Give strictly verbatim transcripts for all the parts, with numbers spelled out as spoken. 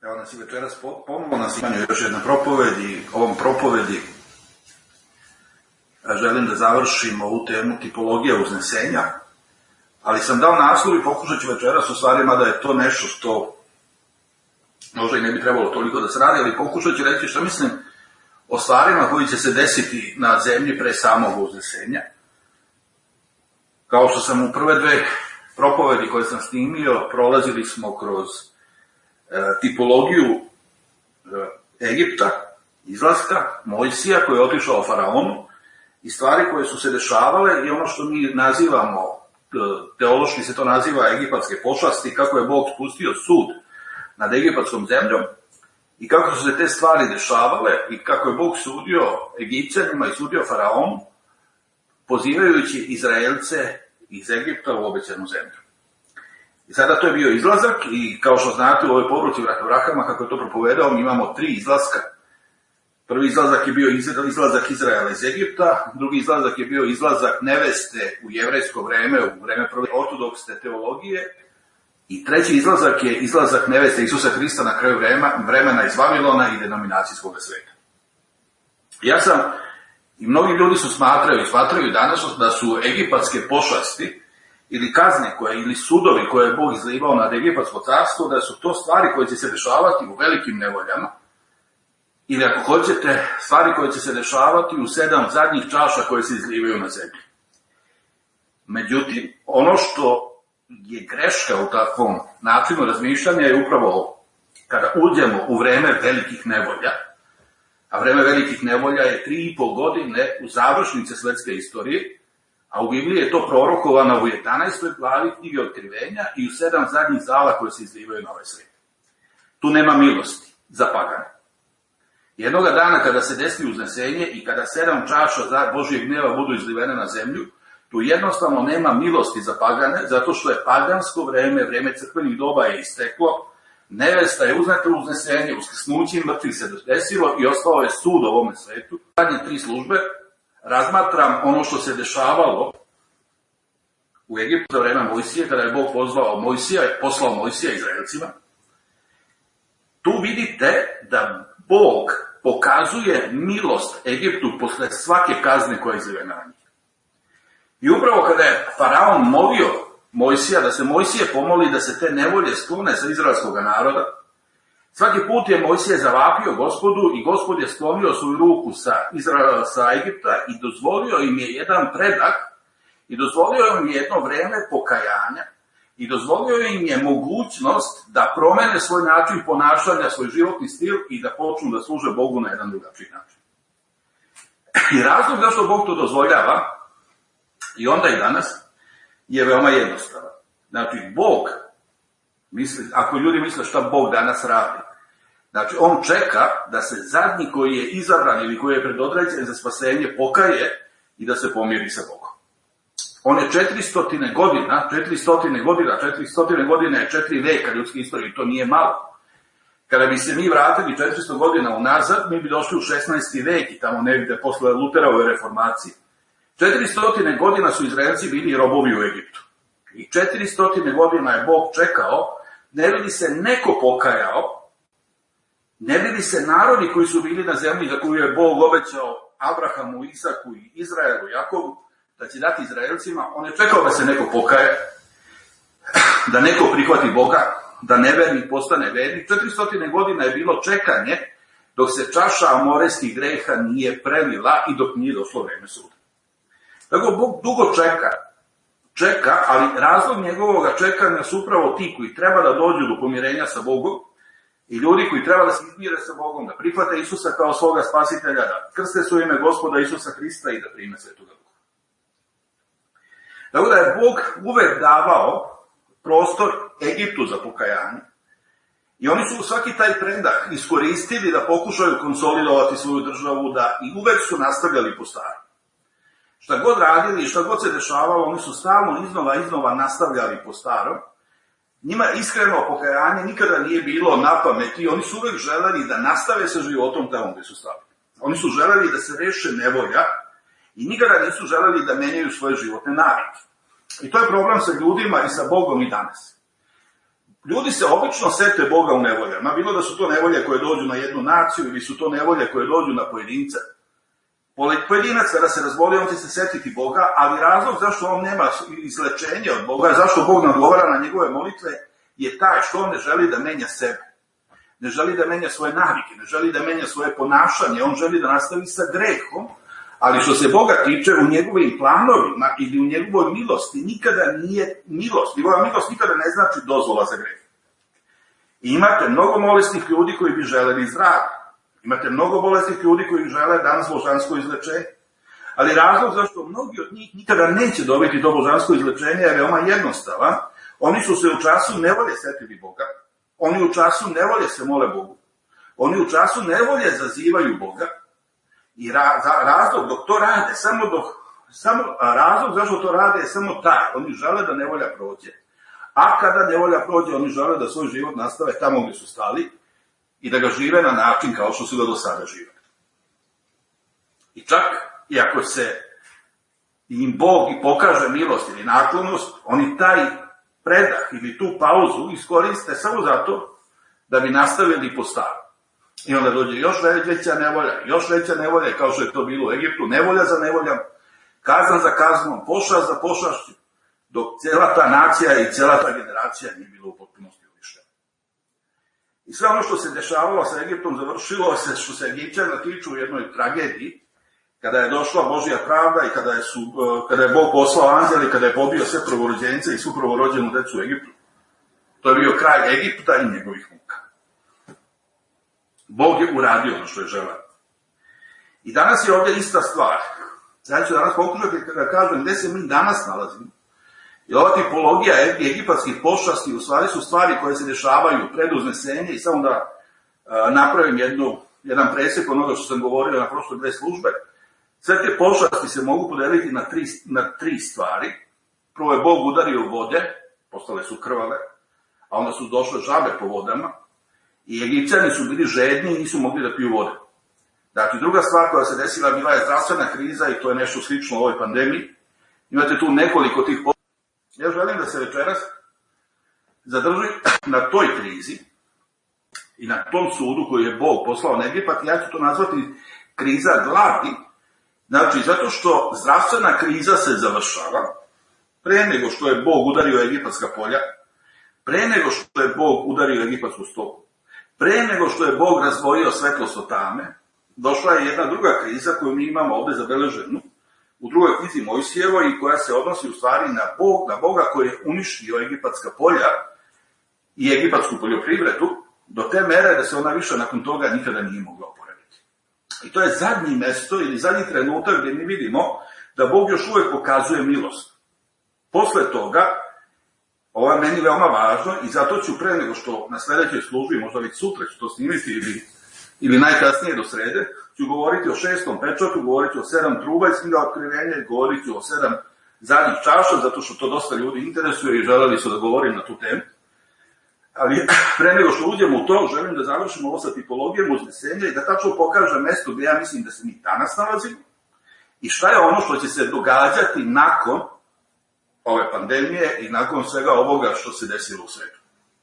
Evo nas i večeras ponovno nas imanju još jedna propoved i ovom propovedi želim da završim ovu temu tipologija uznesenja, ali sam dao naslov i pokušat ću večeras u stvarima da je to nešto što možda i ne bi trebalo toliko da se radi, ali pokušat ću reći što mislim o stvarima koji će se desiti na zemlji pre samog uznesenja. Kao što sam u prve dve propovedi koje sam snimio, prolazili smo kroz e, tipologiju e, Egipta, izlaska, Mojsija koji je otišao faraonu i stvari koje su se dešavale i ono što mi nazivamo, teološki se to naziva egipatske pošasti, kako je Bog spustio sud nad egipatskom zemljom i kako su se te stvari dešavale i kako je Bog sudio Egipćanima i sudio faraonu, pozivajući Izraelce iz Egipta u obećanu zemlju. I sada to je bio izlazak i kao što znate u ovoj poruci Avrahama, kako je to propovedao, mi imamo tri izlaska. Prvi izlazak je bio izlazak Izraela iz Egipta, drugi izlazak je bio izlazak neveste u jevrejsko vreme, u vreme prve ortodoksne teologije, i treći izlazak je izlazak neveste Isusa Hrista na kraju vremena iz Vavilona i denominacijskog sveta. Ja sam, i mnogi ljudi su smatraju i smatraju danas da su egipatske pošasti ili kazne koje, ili sudovi koje je Bog izlivao nad egipatsko carstvo, da su to stvari koje će se dešavati u velikim nevoljama, ili ako hoćete, stvari koje će se dešavati u sedam zadnjih čaša koje se izlivaju na zemlji. Međutim, ono što je greška u takvom načinu razmišljanja je upravo kada uđemo u vreme velikih nevolja, a vreme velikih nevolja je tri i pol godine u završnice svetske istorije, a u Bibliji je to prorokovano u jedanaestoj glavi knjige Otkrivenja i u sedam zadnjih zala koje se izlivaju na ovaj svijet. Tu nema milosti za pagane. Jednoga dana kada se desi uznesenje i kada sedam čaša Božijeg gneva budu izlivene na zemlju, tu jednostavno nema milosti za pagane, zato što je pagansko vreme, vreme crkvenih doba je isteklo, nevesta je uzneta u uznesenje, uskrsnuće mrtvih se desilo i ostao je sud ovome svetu. Zadnje tri službe razmatram ono što se dešavalo u Egiptu za vreme Mojsije, kada je Bog pozvao Mojsija, poslao Mojsija Izraelcima. Tu vidite da Bog pokazuje milost Egiptu posle svake kazne koja je izlivena na njih. I upravo kada je faraon molio Mojsija da se Mojsije pomoli da se te nevolje sklone sa izraelskog naroda, svaki put je Mojsije zavapio Gospodu i Gospod je sklonio svoju ruku sa, Izraela, sa Egipta i dozvolio im je jedan predah i dozvolio im je jedno vreme pokajanja i dozvolio im je mogućnost da promene svoj način ponašanja, svoj životni stil i da počnu da služe Bogu na jedan drugačiji način. I razlog zašto Bog to dozvoljava, i onda i danas, je veoma jednostavan. Znači, Bog, misli, ako ljudi misle šta Bog danas radi, znači, on čeka da se zadnji koji je izabran ili koji je predodređen za spasenje pokaje i da se pomiri sa Bogom. On je četiristo godina, četiristo godina, četiristo godina je četiri veka ljudske istorije, to nije malo. Kada bi se mi vratili četiristo godina unazad, mi bi došli u šesnaesti vek i tamo negde posle Luterove reformacije. četiristo godina su Izraelci bili robovi u Egiptu. I četiristo godina je Bog čekao, ne bi li se neko pokajao, ne bi li se narodi koji su bili na zemlji za koju je Bog obećao Abrahamu, Isaku i Izraelu, Jakovu, da će dati Izraelcima, on je čekao da se neko pokaje, da neko prihvati Boga, da nevernik postane vernik. četiristo godina je bilo čekanje dok se čaša amorejskih greha nije prelila i dok nije došlo vreme suda. Tako Bog dugo čeka, čeka, ali razlog njegovog čekanja su upravo ti koji treba da dođu do pomirenja sa Bogom i ljudi koji treba da se izmire sa Bogom, da prihvate Isusa kao svoga spasitelja, da krste su ime Gospoda Isusa Hrista i da prime Svetoga Duha. Tako da je Bog uvek davao prostor Egiptu za pokajanje i oni su svaki taj predah iskoristili da pokušaju konsolidovati svoju državu, da i uvek su nastavljali po starom. Šta god radili i šta god se dešavalo, oni su stalno iznova iznova nastavljali po starom. Njima iskreno pokajanje nikada nije bilo na pameti, oni su uvek želeli da nastave sa životom tamo gde su stali. Oni su želeli da se reše nevolja i nikada nisu želeli da menjaju svoje životne navike. I to je problem sa ljudima i sa Bogom i danas. ljudi se obično sete Boga u nevoljama, bilo da su to nevolje koje dođu na jednu naciju ili su to nevolje koje dođu na pojedinca. Pojedinac kada se razboli, on će se setiti Boga, ali razlog zašto on nema izlečenje od Boga, zašto Bog ne odgovara na njegove molitve, je taj što on ne želi da menja sebe. Ne želi da menja svoje navike, ne želi da menja svoje ponašanje, on želi da nastavi sa grehom, ali što se Boga tiče, u njegovim planovima ili u njegovoj milosti nikada nije milost. Njegova milost nikada ne znači dozvola za greh. I imate mnogo bolesnih ljudi koji bi želeli zdravlje. Imate mnogo bolesnih ljudi koji žele danas božansko izlečenje. Ali razlog zašto mnogi od njih nikada neće dobiti to božansko izlečenje je veoma jednostavan. Oni su se u času nevolje setili Boga. Oni u času nevolje se mole Bogu. Oni u času nevolje zazivaju Boga. I ra, za, razlog dok to rade, samo dok, samo, razlog zašto to rade je samo taj. Oni žele da nevolja prođe. A kada nevolja prođe, oni žele da svoj život nastave tamo gdje su stali i da ga žive na način kao što su ga do sada živeli. I čak, i ako se im Bog i pokaže milost ili naklonost, oni taj predah ili tu pauzu iskoriste samo zato da bi nastavili po staru. I onda dođe još veća nevolja, još veća nevolja, kao što je to bilo u Egiptu, nevolja za nevoljom, kazna za kaznom, pošast za pošašću, dok cijela ta nacija i cijela ta generacija nije bila u potpunosti uništena. I sve ono što se dešavalo sa Egiptom završilo se, što se Egipćana tiču u jednoj tragediji, kada je došla Božja pravda i kada je, su, kada je Bog poslao anđeli, kada je pobio sve prvorođence i svu prvorođenu decu u Egiptu. To je bio kraj Egipta i njegovih muka. Bog je uradio ono što je želeo. I danas je ovdje ista stvar. Ja ću danas pokušati da kažem gdje se mi danas nalazimo. I ova tipologija egipatskih pošasti u stvari su stvari koje se dešavaju pred uznesenje i samo da a, napravim jednu, jedan presjek onoga što sam govorio na prošle dve službe. Sve te pošasti se mogu podeliti na tri, na tri stvari. Prvo je Bog udario vode, postale su krvave, a onda su došle žabe po vodama i Egipćani su bili žedni i nisu mogli da piju vode. Dakle, druga stvar koja se desila bila je zdravstvena kriza i to je nešto slično u ovoj pandemiji. Imate tu nekoliko tih pošasti. Ja želim da se večeras zadrži na toj krizi i na tom sudu koji je Bog poslao na Egipat. Ja ću to nazvati kriza gladi. Znači, zato što zdravstvena kriza se završava pre nego što je Bog udario egipatska polja, pre nego što je Bog udario egipatsku stoku, pre nego što je Bog razdvojio svetlost od tame, došla je jedna druga kriza koju mi imamo ovdje zabeleženu u drugoj knjizi Mojsijevoj i koja se odnosi u stvari na, Bog, na Boga koji je uništio egipatska polja i egipatsku poljoprivredu do te mere da se ona više nakon toga nikada nije mogla oporaviti. I to je zadnji mesto ili zadnji trenutak gdje mi vidimo da Bog još uvijek pokazuje milost. Posle toga, ovo je meni veoma važno i zato ću pre nego što na sljedećoj službi, možda već sutra ću to snimiti ili, ili najkasnije do srede, ću govoriti o šestom pečatu, govorit ću o sedam truba iz knjiga Otkrivenja i govorit ću o sedam zadnjih čaša, zato što to dosta ljudi interesuje i želeli su da govorim na tu temu. Ali pre nego što uđemo u to, želim da završimo ovo sa tipologijom uznesenja i da tačno pokažem mesto gdje ja mislim da se mi danas nalazimo i šta je ono što će se događati nakon ove pandemije i nakon svega ovoga što se desilo u svijetu.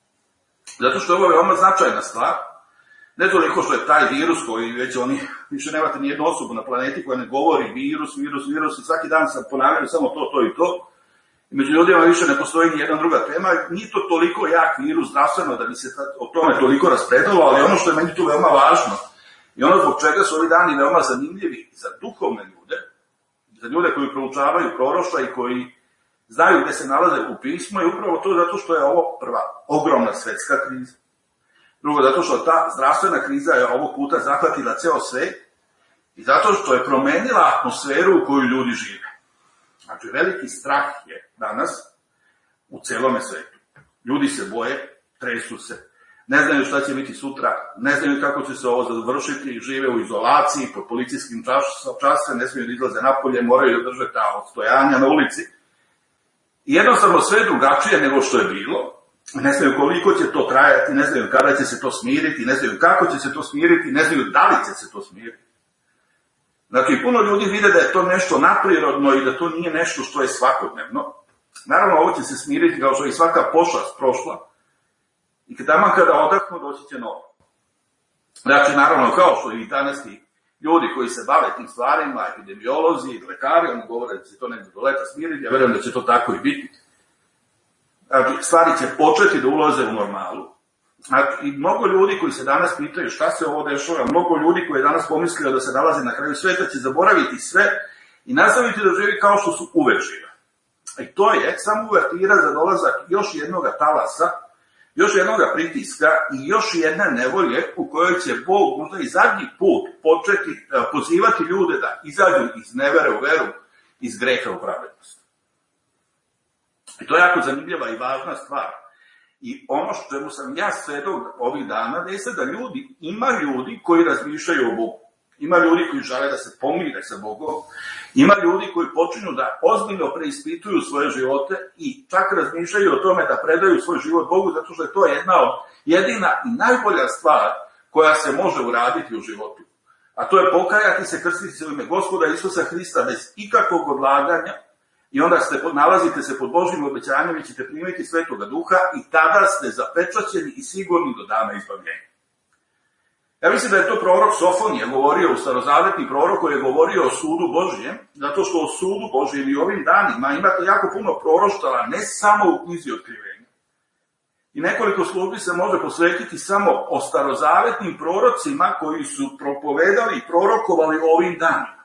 Zato što je ovo veoma značajna stvar, ne toliko što je taj virus koji već oni, više nemate nijednu osobu na planeti koja ne govori virus, virus, virus i svaki dan sam ponavljaju samo to, to i to. I među ljudima više ne postoji ni jedna druga tema, nije to toliko jak virus zdravstveno da bi se o tome toliko raspredalo, ali ono što je meni tu veoma važno i ono zbog čega su ovi dani veoma zanimljivi za duhovne ljude, za ljude koji proučavaju proroštva i koji znaju gdje se nalaze u pismu, je upravo to zato što je ovo prva ogromna svetska kriza. Drugo, zato što ta zdravstvena kriza je ovog puta zahvatila ceo svet i zato što je promenila atmosferu u koju ljudi žive. Znači, veliki strah je danas u celome svetu. Ljudi se boje, tresu se, ne znaju šta će biti sutra, ne znaju kako će se ovo završiti, žive u izolaciji, pod policijskim časem, ne smiju da izlaze napolje, moraju da drže ta odstojanja na ulici. I jednostavno sve je drugačije nego što je bilo. Ne znaju koliko će to trajati, ne znaju kada će se to smiriti, ne znaju kako će se to smiriti, ne znaju da li će se to smiriti. Znači, puno ljudi vide da je to nešto naprirodno i da to nije nešto što je svakodnevno. Naravno, ovo će se smiriti kao što je i svaka pošast prošla. I tamo kada odahnu, doći će novo. Znači, naravno, kao što i danaski ljudi koji se bave tim stvarima, epidemiolozi, lekari, oni govore da će to negdje do leta smiriti, ja verujem da će to tako i biti. Znači, stvari će početi da ulaze u normalu. Znači, i mnogo ljudi koji se danas pitaju šta se ovo dešava, mnogo ljudi koji je danas pomislio da se nalaze na kraju sveta će zaboraviti sve i nastaviti da živi kao što su uvek žive. I to je samo uvertira za dolazak još jednog talasa, još jednog pritiska i još jedne nevolje u kojoj će Bog možda i zadnji put početi pozivati ljude da izađu iz nevere u veru, iz greha u pravednost. I to je jako zanimljiva i važna stvar. I ono što čemu sam ja svedok ovih dana jeste da ljudi, ima ljudi koji razmišljaju o Bogu. Ima ljudi koji žele da se pomire sa Bogom. Ima ljudi koji počinju da ozbiljno preispituju svoje živote i čak razmišljaju o tome da predaju svoj život Bogu, zato što je to jedna od jedina i najbolja stvar koja se može uraditi u životu. A to je pokajati se, krstiti se u ime Gospoda Isusa Hrista bez ikakvog odlaganja i onda ste, nalazite se pod Božjim obećanjem i ćete primiti Svetoga Duha i tada ste zapečaćeni i sigurni do dana izbavljenja. Ja mislim da je to prorok Sofonije govorio, u starozavetni prorok koji je govorio o sudu Božjem, zato što o sudu Božjem i ovim danima imate jako puno proroštava, ne samo u knjizi Otkrivenja. I nekoliko službi se može posvetiti samo o starozavetnim prorocima koji su propovedali i prorokovali o ovim danima.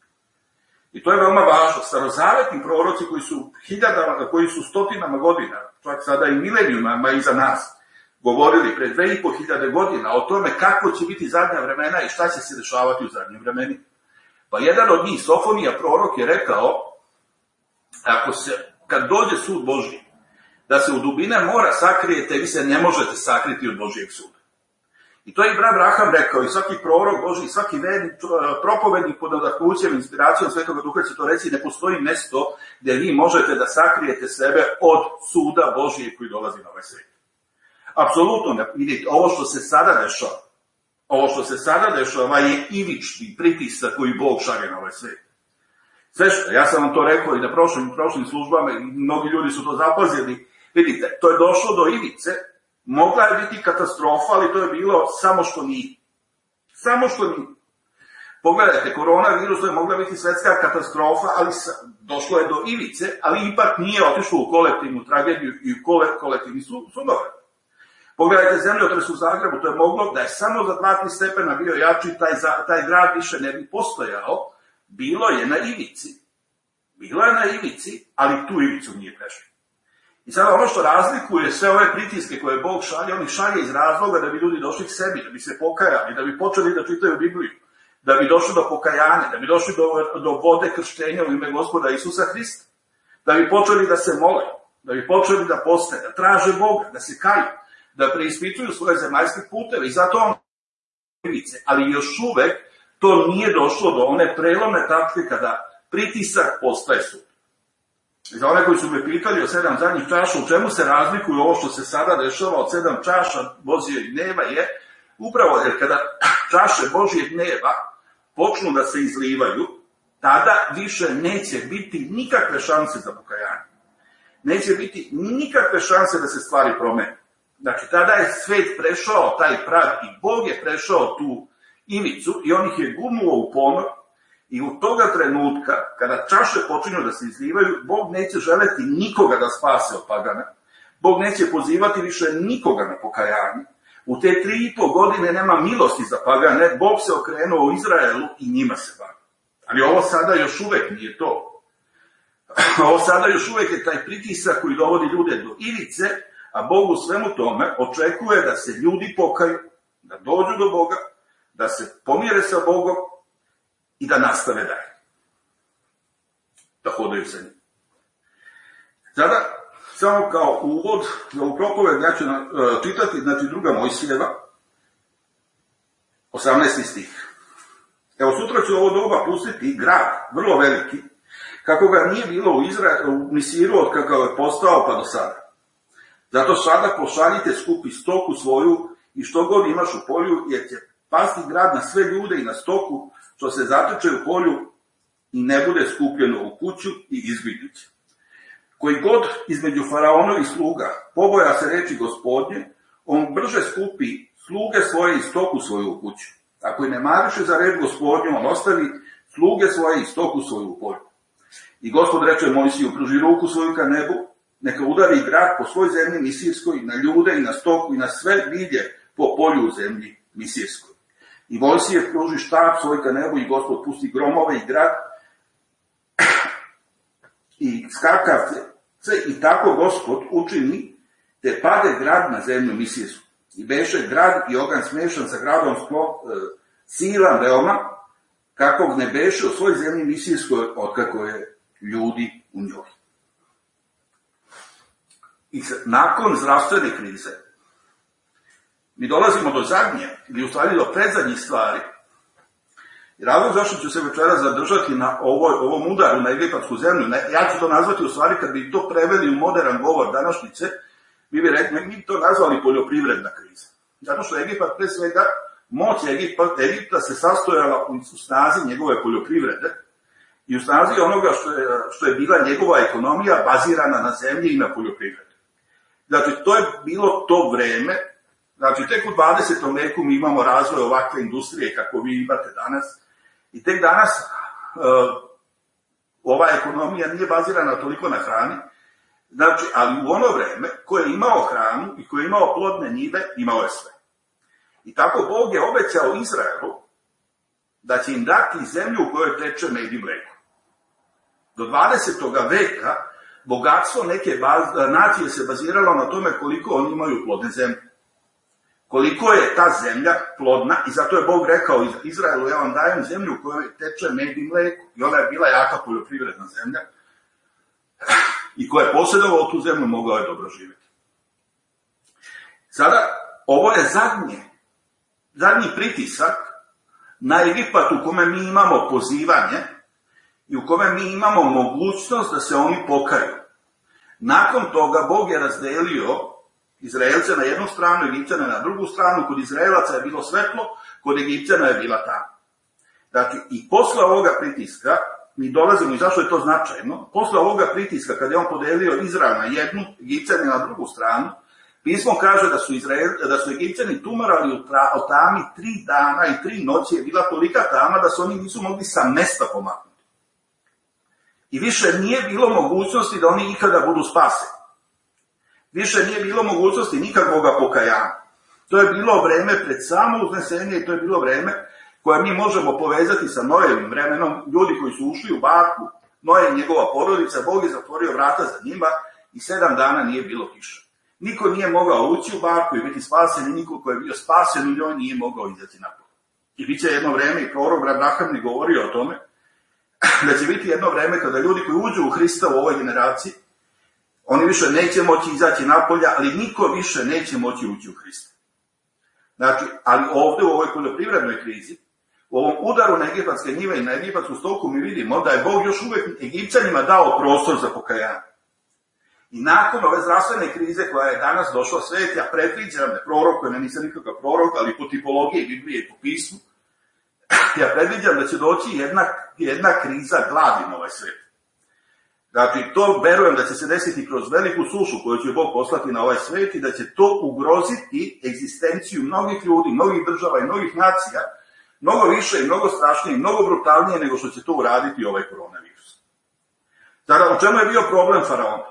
I to je veoma važno. Starozavetni proroci koji su hiljadama, koji su stotinama godina, čak sada i milenijumama iza nas, govorili pre dve i po hiljade godina o tome kako će biti zadnja vremena i šta će se dešavati u zadnjim vremenima. Pa jedan od njih, Sofonija prorok, je rekao, ako se, kad dođe sud Božji, da se u dubine mora sakrijete, vi se ne možete sakriti od Božjeg suda. I to je i brat Abraham rekao, i svaki prorok Božji, svaki vernik, propovednik pod nadahnućem, inspiracijom Svetoga Duha će to reći, ne postoji mesto gdje vi možete da sakrijete sebe od suda Božjeg koji dolazi na ovaj svijet. Apsolutno ne. Vidite, ovo što se sada dešava, ovo što se sada dešava je ivični pritisak koji Bog šalje na ovaj svijet. Sve što, ja sam vam to rekao i na prošlim, prošlim službama i mnogi ljudi su to zapazili. Vidite, to je došlo do ivice, mogla je biti katastrofa, ali to je bilo samo što nije. Samo što nije. Pogledajte, koronavirus to je mogla biti svetska katastrofa, ali došlo je do ivice, ali ipak nije otišlo u kolektivnu tragediju i u kolektivni sudove. Pogledajte zemljotres u Zagrebu, to je moglo da je samo za dva tri stepena bio jači, taj, taj grad više ne bi postojao, bilo je na ivici. Bilo je na ivici, ali tu ivicu nije prešlo. I sada ono što razlikuje sve ove pritiske koje Bog šalje, on ih šalje iz razloga da bi ljudi došli k sebi, da bi se pokajali, da bi počeli da čitaju Bibliju, da bi došli do pokajanja, da bi došli do, do vode krštenja u ime Gospoda Isusa Hrista, da bi počeli da se mole, da bi počeli da poste, da traže Boga, da se kaju, da preispituju svoje zemaljske puteve i zato on ivice, ali još uvek to nije došlo do one prelomne tačke kada pritisak postaje sud. Za one koji su me pitali o sedam zadnjih čaša, u čemu se razlikuju ovo što se sada dešava od sedam čaša Božjeg gneva je upravo jer kada čaše Božjeg gneva počnu da se izlivaju, tada više neće biti nikakve šanse za pokajanje. Neće biti nikakve šanse da se stvari promene. Znači, tada je svet prešao taj prag i Bog je prešao tu ivicu i on ih je gurnuo u ponor i u toga trenutka, kada čaše počinju da se izlivaju, Bog neće želeti nikoga da spase od pagana. Bog neće pozivati više nikoga na pokajanje. U te tri i po godine nema milosti za pagane, Bog se okrenuo u Izraelu i njima se bavi. Ali ovo sada još uvek nije to. Ovo sada još uvek je taj pritisak koji dovodi ljude do ivice, a Bog u svemu tome očekuje da se ljudi pokaju, da dođu do Boga, da se pomire sa Bogom i da nastave dalje. Da hodaju sa njim. Sada, samo kao uvod za ovu propoved, ja ću čitati, znači druga Mojsijeva, osamnaesti stih. Evo, sutra ću ovo doba pustiti grad, vrlo veliki, kako ga nije bilo u, Izra... u Misiru od kako je postao pa do sada. Zato sada pošaljite skupi stoku svoju i što god imaš u polju, jer će pasti grad na sve ljude i na stoku, što se zateče u polju i ne bude skupljeno u kuću i izbiti će. Koji god između faraonovih sluga poboja se reči Gospodnje, on brže skupi sluge svoje i stoku svoju u kuću. Ako i ne mariše za red Gospodnju, on ostavi sluge svoje i stoku svoju u polju. I Gospod reče Mojsiju, pruži ruku svoju ka nebu, neka udari grad po svoj zemlji misijskoj, na ljude i na stoku i na sve bilje po polju u zemlji misijskoj. I Mojsije pruži štab svoj ka nebu i Gospod pusti gromove i grad i skakavce i tako Gospod učini, te pade grad na zemlju misijsku. I beše grad i oganj smešan sa gradom sklo, e, silan veoma, kakvog ne beše u svoj zemlji misijskoj, otkako je ljudi u njoj. I nakon zdravstvene krize, mi dolazimo do zadnje, ili u stvari do predzadnjih stvari. I razlog zašto ću se večera zadržati na ovoj, ovom udaru na egipatsku zemlju, ja ću to nazvati u stvari, kad bi to preveli u modern govor današnjice, mi bi, rekli, mi bi to nazvali poljoprivredna kriza. Zato što Egipat, pre svega, moć Egipta, Egipta se sastojala u snazi njegove poljoprivrede i u snazi onoga što je, što je bila njegova ekonomija bazirana na zemlji i na poljoprivredi. Znači, to je bilo to vreme, znači, tek u dvadesetom veku mi imamo razvoj ovakve industrije kako vi imate danas i tek danas uh, ova ekonomija nije bazirana toliko na hrani. Znači, ali u ono vreme, ko je imao hranu i ko je imao plodne njive, imao je sve. I tako Bog je obećao Izraelu da će im dati zemlju u kojoj teče med i mleko. Do dvadesetog veka bogatstvo neke baz, nacije se baziralo na tome koliko oni imaju plodne zemlje. Koliko je ta zemlja plodna i zato je Bog rekao Izraelu, ja vam dajem zemlju u kojoj teče med i mleko. I ona je bila jaka poljoprivredna zemlja. I ko je posjedovao tu zemlju, mogao je dobro živjeti. Sada, ovo je zadnje, zadnji pritisak na Egipat u kome mi imamo pozivanje i u kome mi imamo mogućnost da se oni pokaju. Nakon toga Bog je razdelio Izraelce na jednu stranu, Egipćane na drugu stranu, kod Izraelaca je bilo svetlo, kod Egipćana je bila tama. Dakle, i posle ovoga pritiska, mi dolazimo, i zašto je to značajno, posle ovoga pritiska, kada je on podelio Izrael na jednu, Egipćani na drugu stranu, pismo kaže da su, Izrael, da su Egipćani tumarali o tami tri dana i tri noći, je bila tolika tama da se oni nisu mogli sa mesta pomaknuti. I više nije bilo mogućnosti da oni ikada budu spaseni. Više nije bilo mogućnosti nikakvog pokajanja. To je bilo vreme pred samo uznesenje i to je bilo vreme koje mi možemo povezati sa Noevim vremenom, ljudi koji su ušli u barku, Noe i njegova porodica, Bog je zatvorio vrata za njima i sedam dana nije bilo kiše. Niko nije mogao ući u barku i biti spasen i niko ko je bio spasen u njoj nije mogao izaći napolje. I bit će jedno vreme, i prorok Abraham je govorio o tome, da će biti jedno vreme kada ljudi koji uđu u Hrista u ovoj generaciji, oni više neće moći izaći napolja, ali niko više neće moći ući u Hrista. Znači, ali ovdje u ovoj poljoprivrednoj krizi, u ovom udaru na egipatske njive i na egipatsku stoku mi vidimo da je Bog još uvijek Egipćanima dao prostor za pokajanje. I nakon ove zdravstvene krize koja je danas došla svet, ja predviđam, ne prorokujem, ja nisam nikakav prorok, ali po tipologiji Biblije i po pismu, ja predviđam da će doći jedna, jedna kriza gladi na ovaj svet. Dakle, to verujem da će se desiti kroz veliku sušu koju će Bog poslati na ovaj svet i da će to ugroziti egzistenciju mnogih ljudi, mnogih država i mnogih nacija, mnogo više i mnogo strašnije i mnogo brutalnije nego što će to uraditi ovaj koronavirus. Sada, u čemu je bio problem faraona?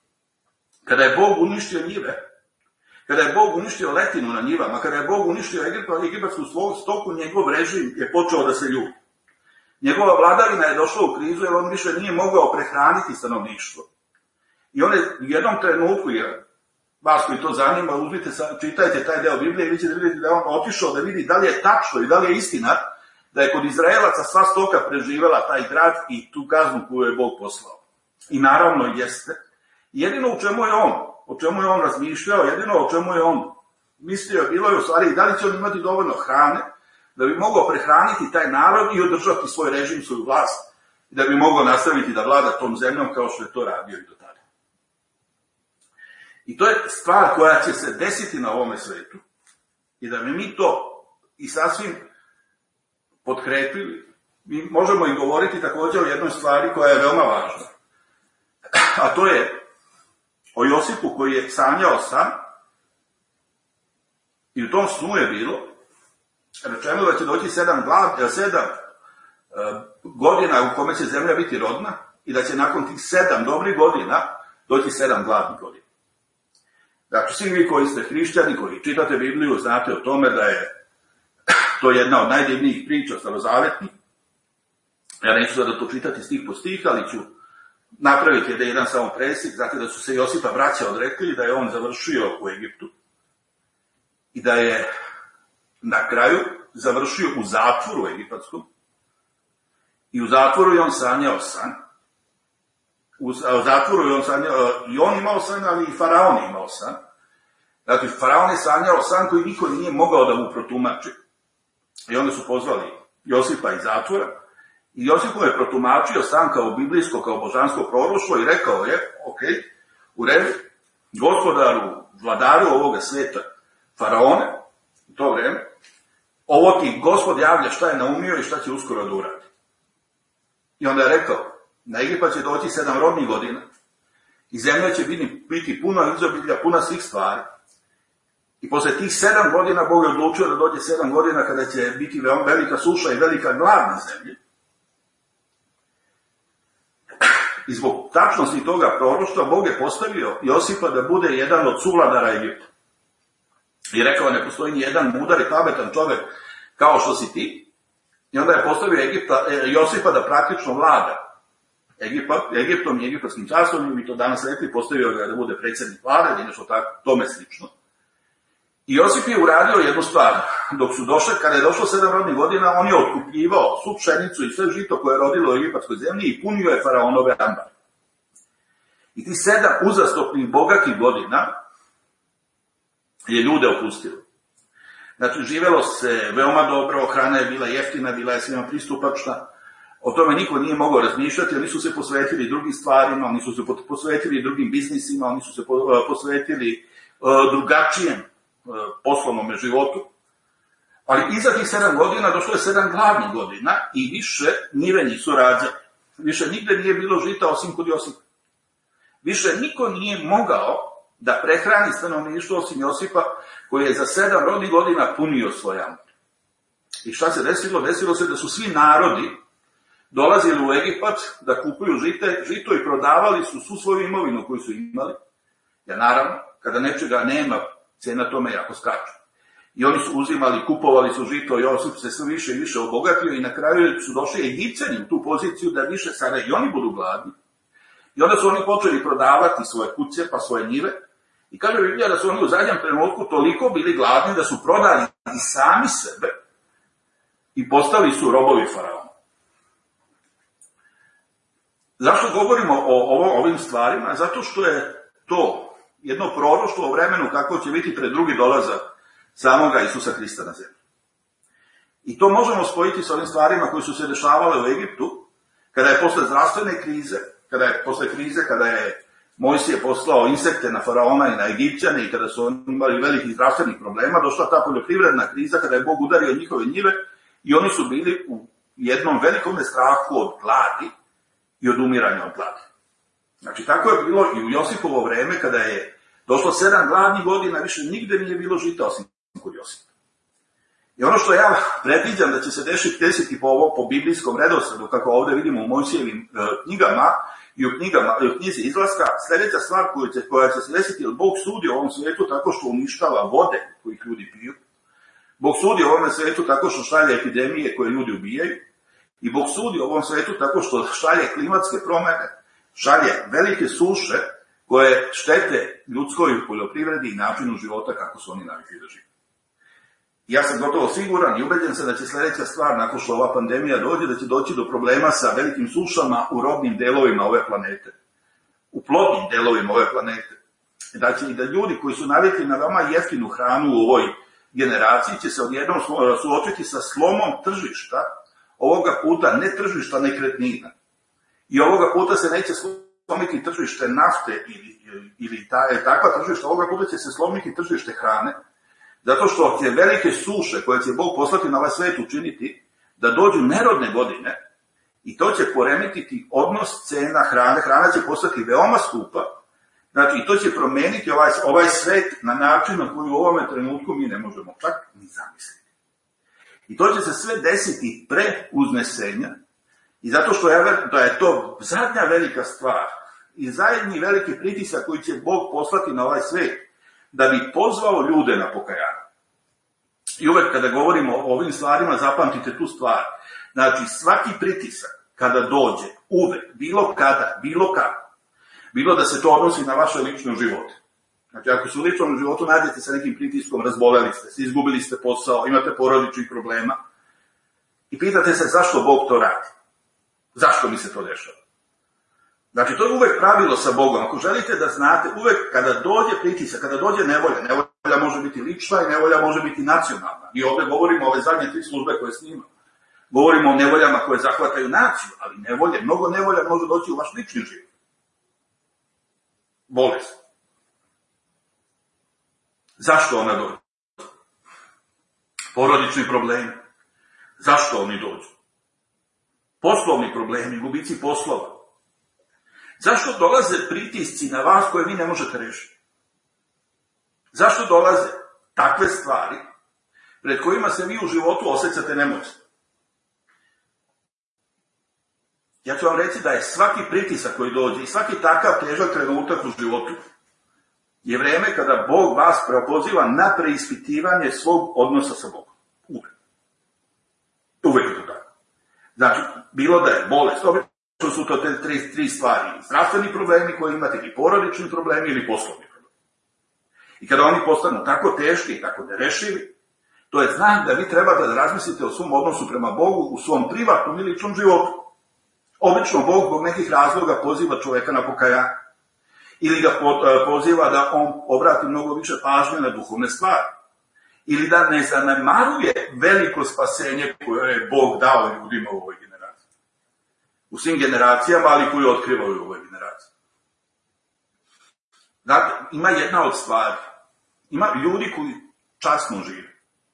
Kada je Bog uništio njive, kada je Bog uništio letinu na njivama, kada je Bog uništio egipatsku stoku, njegov režim je počeo da se ljubi. Njegova vladavina je došla u krizu jer on više nije mogao prehraniti stanovništvo. I on je u jednom trenutku, jer vas koji to zanima, uzmite, čitajte taj deo Biblije i vi ćete vidjeti da je on otišao da vidi da li je tačno i da li je istina da je kod Izraelaca sva stoka preživela taj grad i tu kaznu koju je Bog poslao. I naravno jeste. Jedino u čemu je on, o čemu je on razmišljao, jedino o čemu je on mislio, bilo je u stvari da li će on imati dovoljno hrane da bi mogao prehraniti taj narod i održati svoj režim, svoju vlast, i da bi mogao nastaviti da vlada tom zemljom kao što je to radio i do tada. I to je stvar koja će se desiti na ovome svetu i da bi mi to i sasvim potkrepili, mi možemo i govoriti također o jednoj stvari koja je veoma važna. A to je o Josipu koji je sanjao san I u tom snu je bilo rečeno da će doći sedam, glav, sedam uh, godina u kome će zemlja biti rodna i da će nakon tih sedam dobrih godina doći sedam gladnih godina. Dakle, svi vi koji ste hrišćani, koji čitate Bibliju, znate o tome da je to jedna od najdivnijih priča starozavetnih. Ja neću sada to čitati stih po stih, ali ću napraviti da jedan samo presjek. Znate da su se Josipa braća odrekli, da je on završio u Egiptu i da je na kraju završio u zatvoru egipatskom i u zatvoru je on sanjao san. U zatvoru je on sanjao, i on imao san, ali i faraon je imao san. Dakle, faraon je sanjao san koji niko nije mogao da mu protumači. I onda su pozvali Josipa iz zatvora i Josip mu je protumačio san kao biblijsko, kao božansko proroštvo i rekao je, ok, u redu, gospodaru, vladaru ovoga sveta, faraone, u to vreme, ovo ti gospod javlja šta je naumio i šta će uskoro da uradi. I onda je rekao, na Egipat će doći sedam rodnih godina i zemlja će biti, biti puno izobilja, puna svih stvari. I posle tih sedam godina Bog je odlučio da dođe sedam godina kada će biti veoma velika suša i velika glad na zemlji. I zbog tačnosti toga proroštva Bog je postavio Josipa da bude jedan od suvladara Egipta. I rekao, ne postoji ni jedan mudar i pametan čovek kao što si ti. I onda je postavio Egipta, Josipa da praktično vlada Egipat, Egiptom i egipatskim carstvom, mi to danas rekli, postavio ga da bude predsjednik vlade ili nešto tako, tome slično. I Josip je uradio jednu stvar. Dok su došli, kada je došlo sedam rodnih godina, on je otkupljivao svu pšenicu i sve žito koje je rodilo u egipatskoj zemlji i punio je faraonove ambare. I ti sedam uzastopnih bogatih godina je ljude opustilo. Znači, živelo se veoma dobro, hrana je bila jeftina, bila je svima pristupačna. O tome niko nije mogao razmišljati, oni su se posvetili drugim stvarima, oni su se posvetili drugim biznisima, oni su se posvetili drugačijem poslovnom životu. Ali iza tih sedam godina došlo je sedam gladnih godina i više njive nisu rađali. Više nigde nije bilo žita osim kod Josipa. Više niko nije mogao da prehrani stanovništvo osim Josipa, koji je za sedam rodnih godina punio svoj ambar. I šta se desilo? Desilo se da su svi narodi dolazili u Egipat da kupuju žite, žito i prodavali su svu svoju imovinu koju su imali. Ja naravno, kada nečega nema, cena tome jako skače. I oni su uzimali, kupovali su žito, Josip se sve više i više obogatio i na kraju su došli Egipćani u tu poziciju da više sada i oni budu gladni. I onda su oni počeli prodavati svoje kuće pa svoje njive. I kaže Biblija da su oni u zadnjem trenutku toliko bili gladni da su prodali i sami sebe i postali su robovi faraona. Zašto govorimo o ovo, ovim stvarima? Zato što je to jedno proroštvo o vremenu kako će biti pred drugi dolazak samoga Isusa Hrista na zemlji. I to možemo spojiti sa ovim stvarima koji su se dešavale u Egiptu, kada je posle zdravstvene krize, kada je posle krize, kada je Mojsije poslao insekte na faraona i na Egipćane i kada su oni imali velikih zdravstvenih problema, došla ta poljoprivredna kriza kada je Bog udario njihove njive i oni su bili u jednom velikom strahu od gladi i od umiranja od gladi. Znači, tako je bilo i u Josipovo vreme, kada je došlo sedam gladnih godina, više nigde nije bilo žita osim kod Josipa. I ono što ja predviđam da će se desiti, desiti po, ovo, po biblijskom redosledu, kako ovde vidimo u Mojsijevim e, knjigama i u, knjigama, i u knjizi Izlaska, sljedeća stvar koja će, koja će se desiti, jer Bog sudi u ovom svijetu tako što uništava vode kojih ljudi piju. Bog sudi u ovom svijetu tako što šalje epidemije koje ljudi ubijaju. I Bog sudi u ovom svijetu tako što šalje klimatske promjene, šalje velike suše koje štete ljudskoj poljoprivredi i načinu života kako su oni navikli da žive. Ja sam gotovo siguran i ubeđen sam da će sljedeća stvar, nakon što ova pandemija dođe, da će doći do problema sa velikim sušama u rodnim delovima ove planete. U plodnim delovima ove planete. Da će i da ljudi koji su navikli na veoma jeftinu hranu u ovoj generaciji će se odjednom suočiti sa slomom tržišta, ovoga puta ne tržišta nekretnina. I ovoga puta se neće slomiti tržište nafte ili, ili ta, takva tržišta, ovoga puta će se slomiti tržište hrane, zato što će velike suše koje će Bog poslati na ovaj svijet učiniti da dođu nerodne godine i to će poremetiti odnos cena hrane. Hrana će postati veoma skupa Znači, i to će promeniti ovaj, ovaj svet na način na koji u ovome trenutku mi ne možemo čak ni zamisliti. I to će se sve desiti pre uznesenja, i zato što je, da je to zadnja velika stvar i zadnji veliki pritisak koji će Bog poslati na ovaj svet, da bi pozvao ljude na pokajanje. I uvek kada govorimo o ovim stvarima, zapamtite tu stvar. Znači, svaki pritisak kada dođe, uvek, bilo kada, bilo kako, bilo da se to odnosi na vaše lične živote. Znači, ako se u ličnom životu nađete sa nekim pritiskom, razboleli ste, izgubili ste posao, imate porodičnih problema, i pitate se zašto Bog to radi. Zašto mi se to dešava? Znači, to je uvek pravilo sa Bogom. Ako želite da znate, uvek kada dođe pritisak, kada dođe nevolja, nevolja može biti lična i nevolja može biti nacionalna. I ovde govorimo o ove zadnje tri službe koje snimamo. Govorimo o nevoljama koje zahvataju naciju, ali nevolje, mnogo nevolja može doći u vaš lični život. Bolest. Zašto ona dođe? Porodični problemi. Zašto oni dođu? Poslovni problemi, gubici poslova. Zašto dolaze pritisci na vas koje vi ne možete rešiti? Zašto dolaze takve stvari pred kojima se vi u životu osjećate nemoćni? Ja ću vam reći da je svaki pritisak koji dođe i svaki takav težak trenutak u životu je vreme kada Bog vas preopoziva na preispitivanje svog odnosa sa Bogom. Uvek. Uvek je to tako. Znači, bilo da je bolest, obično su to te tri, tri stvari, zdravstveni problemi koji imate, ili porodični problemi, ili poslovni problemi. I kada oni postanu tako teški i tako nerešivi, to je znak da vi trebate da razmislite o svom odnosu prema Bogu u svom privatnom ili ličnom životu. Obično Bog zbog nekih razloga poziva čoveka na pokajanje. Ili ga poziva da on obrati mnogo više pažnje na duhovne stvari. Ili da ne zanemaruje veliko spasenje koje je Bog dao ljudima u ovoj generaciji. U svim generacijama, ali koji otkrivaju u ovoj generaciji. Dakle, ima jedna od stvari. Ima ljudi koji časno žive.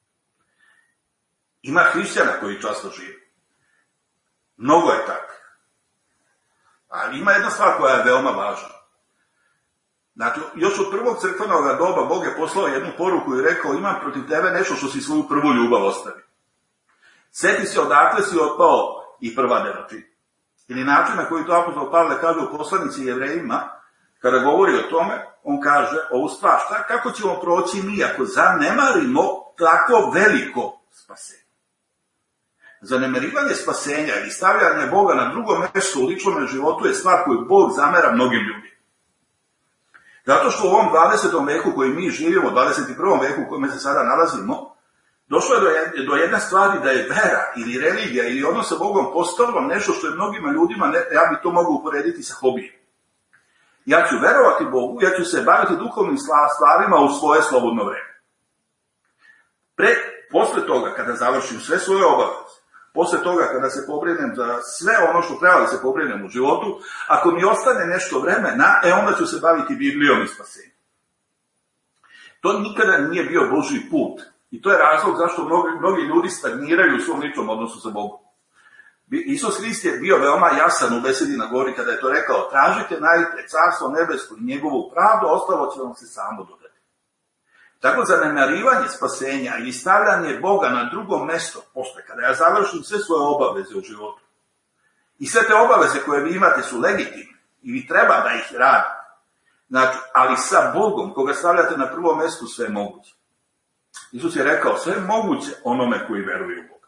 Ima hrišćana koji časno žive. Mnogo je tako. Ali ima jedna stvar koja je veoma važna. Znači, još od prvog crkvenog doba Bog je poslao jednu poruku i rekao: imam protiv tebe nešto što si svoju prvu ljubav ostavi. Sjeti se odakle si otpao i prva delačina. Ili način na koji to apostol Pavle kaže u poslanici Jevrejima, kada govori o tome, on kaže ovu stvar: šta, kako ćemo proći mi ako zanemarimo tako veliko spasenje? Zanemarivanje spasenja ili stavljanje Boga na drugo mesto u ličnom životu je stvar koju Bog zamera mnogim ljudima. Zato što u ovom dvadesetom veku koji mi živimo, dvadeset prvom veku u kojem se sada nalazimo, došlo je do jedne stvari da je vera ili religija ili odnos sa Bogom postalo nešto što je mnogima ljudima, ne, ja bi to mogu uporediti sa hobijem. Ja ću verovati Bogu, ja ću se baviti duhovnim stvarima u svoje slobodno vreme. Pre, posle toga, kada završim sve svoje obaveze, posle toga kada se pobrinem za sve ono što treba da se pobrinem u životu, ako mi ostane nešto vremena, e onda ću se baviti Biblijom i spasenjem. To nikada nije bio Božji put. I to je razlog zašto mnogi, mnogi ljudi stagniraju u svom ličnom odnosu sa Bogom. Isus Hrist je bio veoma jasan u besedi na gori kada je to rekao: tražite najpre carstvo nebesko i njegovu pravdu, ostalo će vam se samo dodati. Tako zanemarivanje spasenja ili stavljanje Boga na drugo mesto, posle kada ja završim sve svoje obaveze u životu, i sve te obaveze koje vi imate su legitimne i vi treba da ih radite, znači, ali sa Bogom koga stavljate na prvo mesto, sve je moguće. Isus je rekao: sve je moguće onome koji veruje u Boga.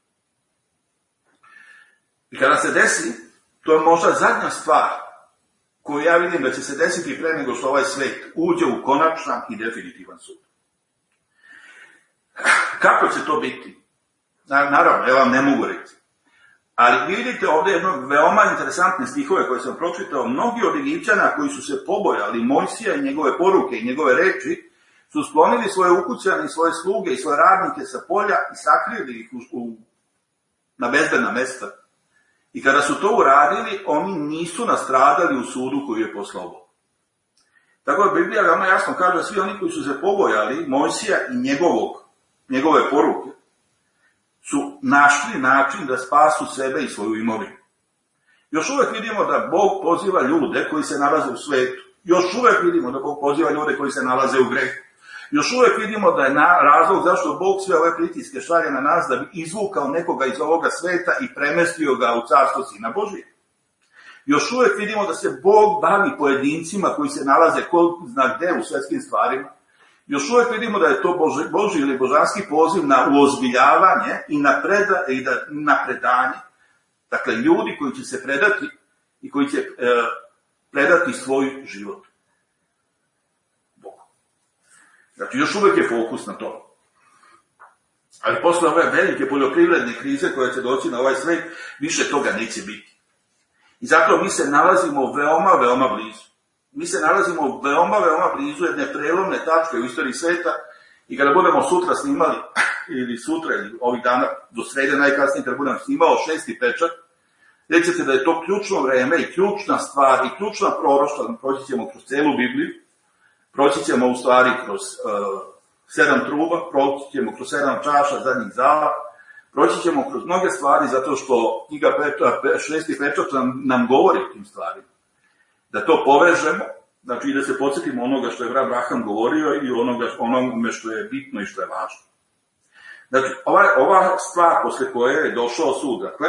I kada se desi, to je možda zadnja stvar koju ja vidim da će se desiti pre nego što ovaj svet uđe u konačan i definitivan sud. Kako će to biti? Naravno, ja vam ne mogu reći. Ali vidite ovde jedno veoma interesantne stihove koje sam pročitao. Mnogi od Egipćana koji su se pobojali Mojsija i njegove poruke i njegove reči, su sklonili svoje ukućane i svoje sluge i svoje radnike sa polja i sakrili ih u, u, na bezbedna mesta. I kada su to uradili, oni nisu nastradali u sudu koji je poslao Bog. Tako da Biblija veoma jasno kaže da svi oni koji su se pobojali Mojsija i njegovog, njegove poruke, su našli način da spasu sebe i svoju imovinu. Još uvek vidimo da Bog poziva ljude koji se nalaze u svetu Još uvek vidimo da Bog poziva ljude koji se nalaze u grehu. Još uvek vidimo da je na razlog zašto Bog sve ove pritiske šalje na nas da bi izvukao nekoga iz ovoga sveta i premestio ga u carstvo Sina Božije. Još uvek vidimo da se Bog bavi pojedincima koji se nalaze ko zna gde u svetskim stvarima. Još uvek vidimo da je to Boži, Boži ili božanski poziv na uozbiljavanje i na, preda, i da, na predanje. Dakle, ljudi koji će se predati i koji će e, predati svoj život Bogu. Znači, još uvek je fokus na to. Ali posle ove velike poljoprivredne krize koja će doći na ovaj svet, više toga neće biti. I zato mi se nalazimo veoma, veoma blizu. Mi se nalazimo veoma, veoma blizu jedne prelomne tačke u istoriji sveta i kada budemo sutra snimali, ili sutra, ili ovih dana, do srede najkasnije, kada budem snimao šesti pečat, reći ćete da je to ključno vreme i ključna stvar i ključna proroštva, proći ćemo kroz celu Bibliju, proći ćemo u stvari kroz uh, sedam truba, proći ćemo kroz sedam čaša zadnjih zala, proći ćemo kroz mnoge stvari zato što knjiga peča, šesti pečat nam, nam govori o tim stvarima. Da to povežemo, znači i da se podsjetimo onoga što je Abraham govorio i onoga, onome što je bitno i što je važno. Znači, ova, ova stvar posle koje je došao sud, dakle,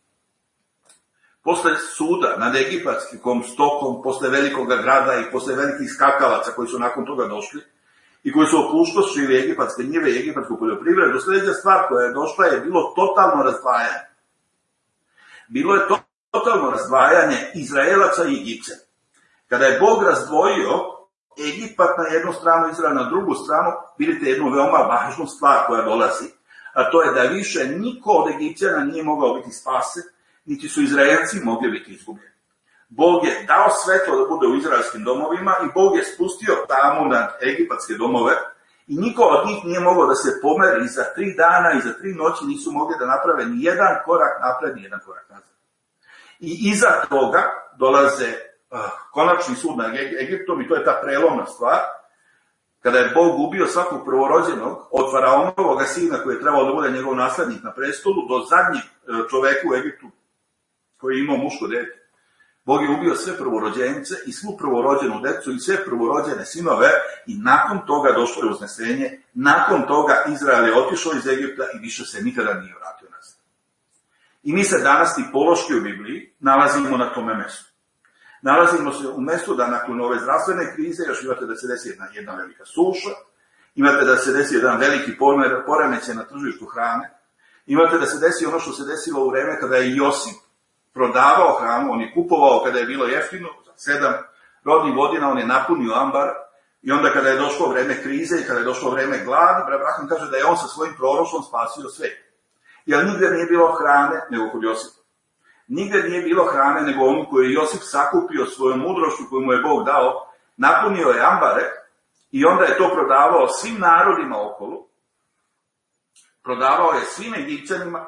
posle suda nad egipatskim stokom, posle velikoga grada i posle velikih skakavaca koji su nakon toga došli i koji su opustošili egipatske njive i egipatsku poljoprivredu, sljedeća stvar koja je došla je bilo totalno razdvajanje. Bilo je to totalno razdvajanje Izraelaca i Egipćana. Kada je Bog razdvojio Egipat na jednu stranu, Izrael na drugu stranu, vidite jednu veoma važnu stvar koja dolazi, a to je da više niko od Egipćana nije mogao biti spasen, niti su Izraelci mogli biti izgubljeni. Bog je dao svetlo da bude u izraelskim domovima i Bog je spustio tamu nad egipatske domove i niko od njih nije mogao da se pomeri za tri dana i za tri noći nisu mogli da naprave ni jedan korak napred, ni jedan korak nazad. I iza toga dolaze uh, konačni sud nad Egiptom i to je ta prelomna stvar, kada je Bog ubio svakog prvorođenog od faraonovog sina koji je trebao da bude njegov naslednik na prestolu do zadnjeg uh, čoveka u Egiptu koji je imao muško dete. Bog je ubio sve prvorođenice i svu prvorođenu decu i sve prvorođene sinove i nakon toga došlo je uznesenje, nakon toga Izrael je otišao iz Egipta i više se nikada nije vratio nazad. I mi se danas tipološki u Bibliji nalazimo na tome mestu. Nalazimo se u mestu da nakon ove zdravstvene krize još imate da se desi jedna, jedna velika suša, imate da se desi jedan veliki poremećaj na tržištu hrane, imate da se desi ono što se desilo u vreme kada je Josip prodavao hranu, on je kupovao kada je bilo jeftino, za sedam rodnih godina on je napunio ambar i onda kada je došlo vreme krize i kada je došlo vreme gladi, Abraham kaže da je on sa svojim proroštvom spasio sve. Jer nigde nije bilo hrane nego kod Josipa. Nigde nije bilo hrane nego onu koju je Josip sakupio svojom mudrošću koju mu je Bog dao, napunio je ambare i onda je to prodavao svim narodima okolo, prodavao je svim Egipćanima.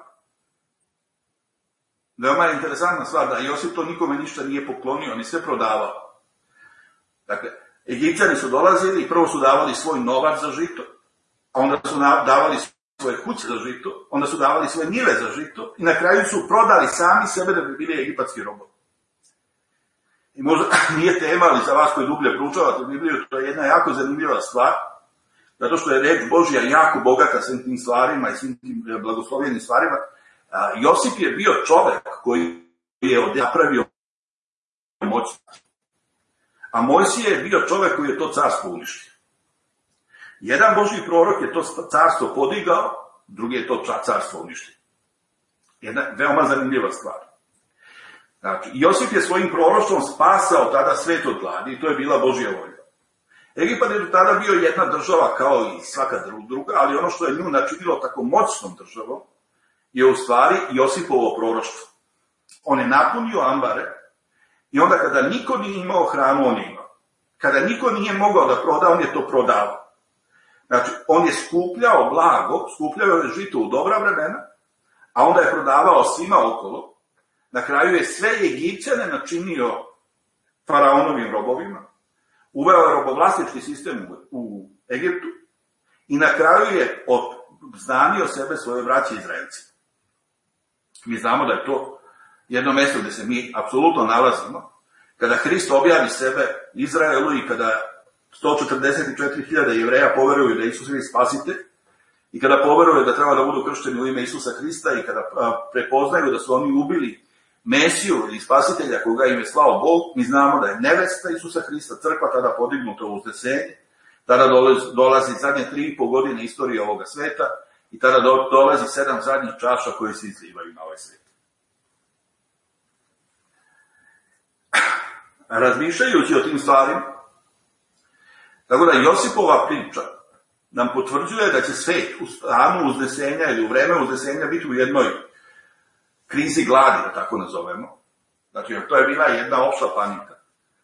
Veoma je interesantna stvar da Josip to nikome ništa nije poklonio, ni sve prodavao. Dakle, Egipćani su dolazili i prvo su davali svoj novac za žito, a onda su davali svoje kuće za žito, onda su davali svoje njive za žito i na kraju su prodali sami sebe da bi bili egipatski robovi. I možda nije tema, ali za vas koji dublje proučavate Bibliju, to je jedna jako zanimljiva stvar, zato što je reč Božja jako bogata svim tim stvarima i svim tim blagoslovljenim stvarima. Josip je bio čovek koji je napravio moćno. A Mojsije je bio čovek koji je to carstvo uništio. Jedan Božji prorok je to carstvo podigao, drugi je to carstvo uništio. Jedna veoma zanimljiva stvar. Znači, Josip je svojim proroštvom spasao tada svet od gladi i to je bila Božja volja. Egipat je do tada bio jedna država kao i svaka druga, ali ono što je nju načinilo tako moćnom državom je u stvari Josipovo proroštvo. On je napunio ambare i onda kada niko nije imao hranu, on je imao. Kada niko nije mogao da proda, on je to prodavao. Znači, on je skupljao blago, skupljao je žito u dobra vremena, a onda je prodavao svima okolo. Na kraju je sve Egipćane načinio faraonovim robovima, uveo je robovlasnički sistem u Egiptu i na kraju je obznanio sebe svoje braće Izraelci. Mi znamo da je to jedno mesto gde se mi apsolutno nalazimo, kada Hrist objavi sebe Izraelu i kada sto četrdeset četiri hiljade Jevreja poveruju da Isus je spasitelj i kada poveruju da treba da budu kršteni u ime Isusa Hrista i kada prepoznaju da su oni ubili Mesiju ili spasitelja koga im je slao Bog, mi znamo da je nevesta Isusa Hrista, crkva tada podignuta u uznesenje, tada dolazi, dolazi zadnje tri i po godine istorije ovoga sveta i tada do, dolazi sedam zadnjih čaša koje se izlivaju na ovaj svet. Razmišljajući o tim stvarima, tako da Josipova priča nam potvrđuje da će svet u stanu uznesenja ili u vreme uznesenja biti u jednoj krizi gladi, da tako nazovemo. Znači, to je bila jedna opšta panika.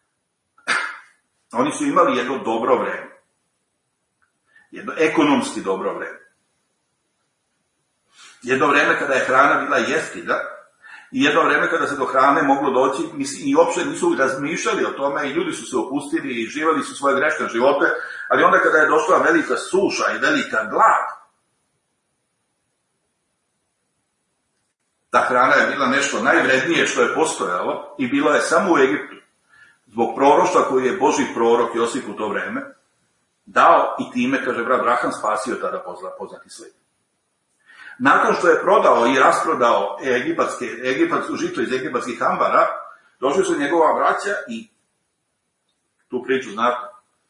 Oni su imali jedno dobro vreme. Jedno ekonomski dobro vreme. Jedno vreme kada je hrana bila jeftina i jedno vreme kada se do hrane moglo doći, i uopšte nisu razmišljali o tome i ljudi su se opustili i živali su svoje grešne živote, ali onda kada je došla velika suša i velika glad, ta hrana je bila nešto najvrednije što je postojalo i bila je samo u Egiptu. Zbog proroštva koji je Božji prorok Josip u to vreme dao i time, kaže brat Braham, spasio tada poznati svet. Nakon što je prodao i rasprodao egipatske, egipatsko žito iz egipatskih ambara, došli su njegova braća i tu priču znate.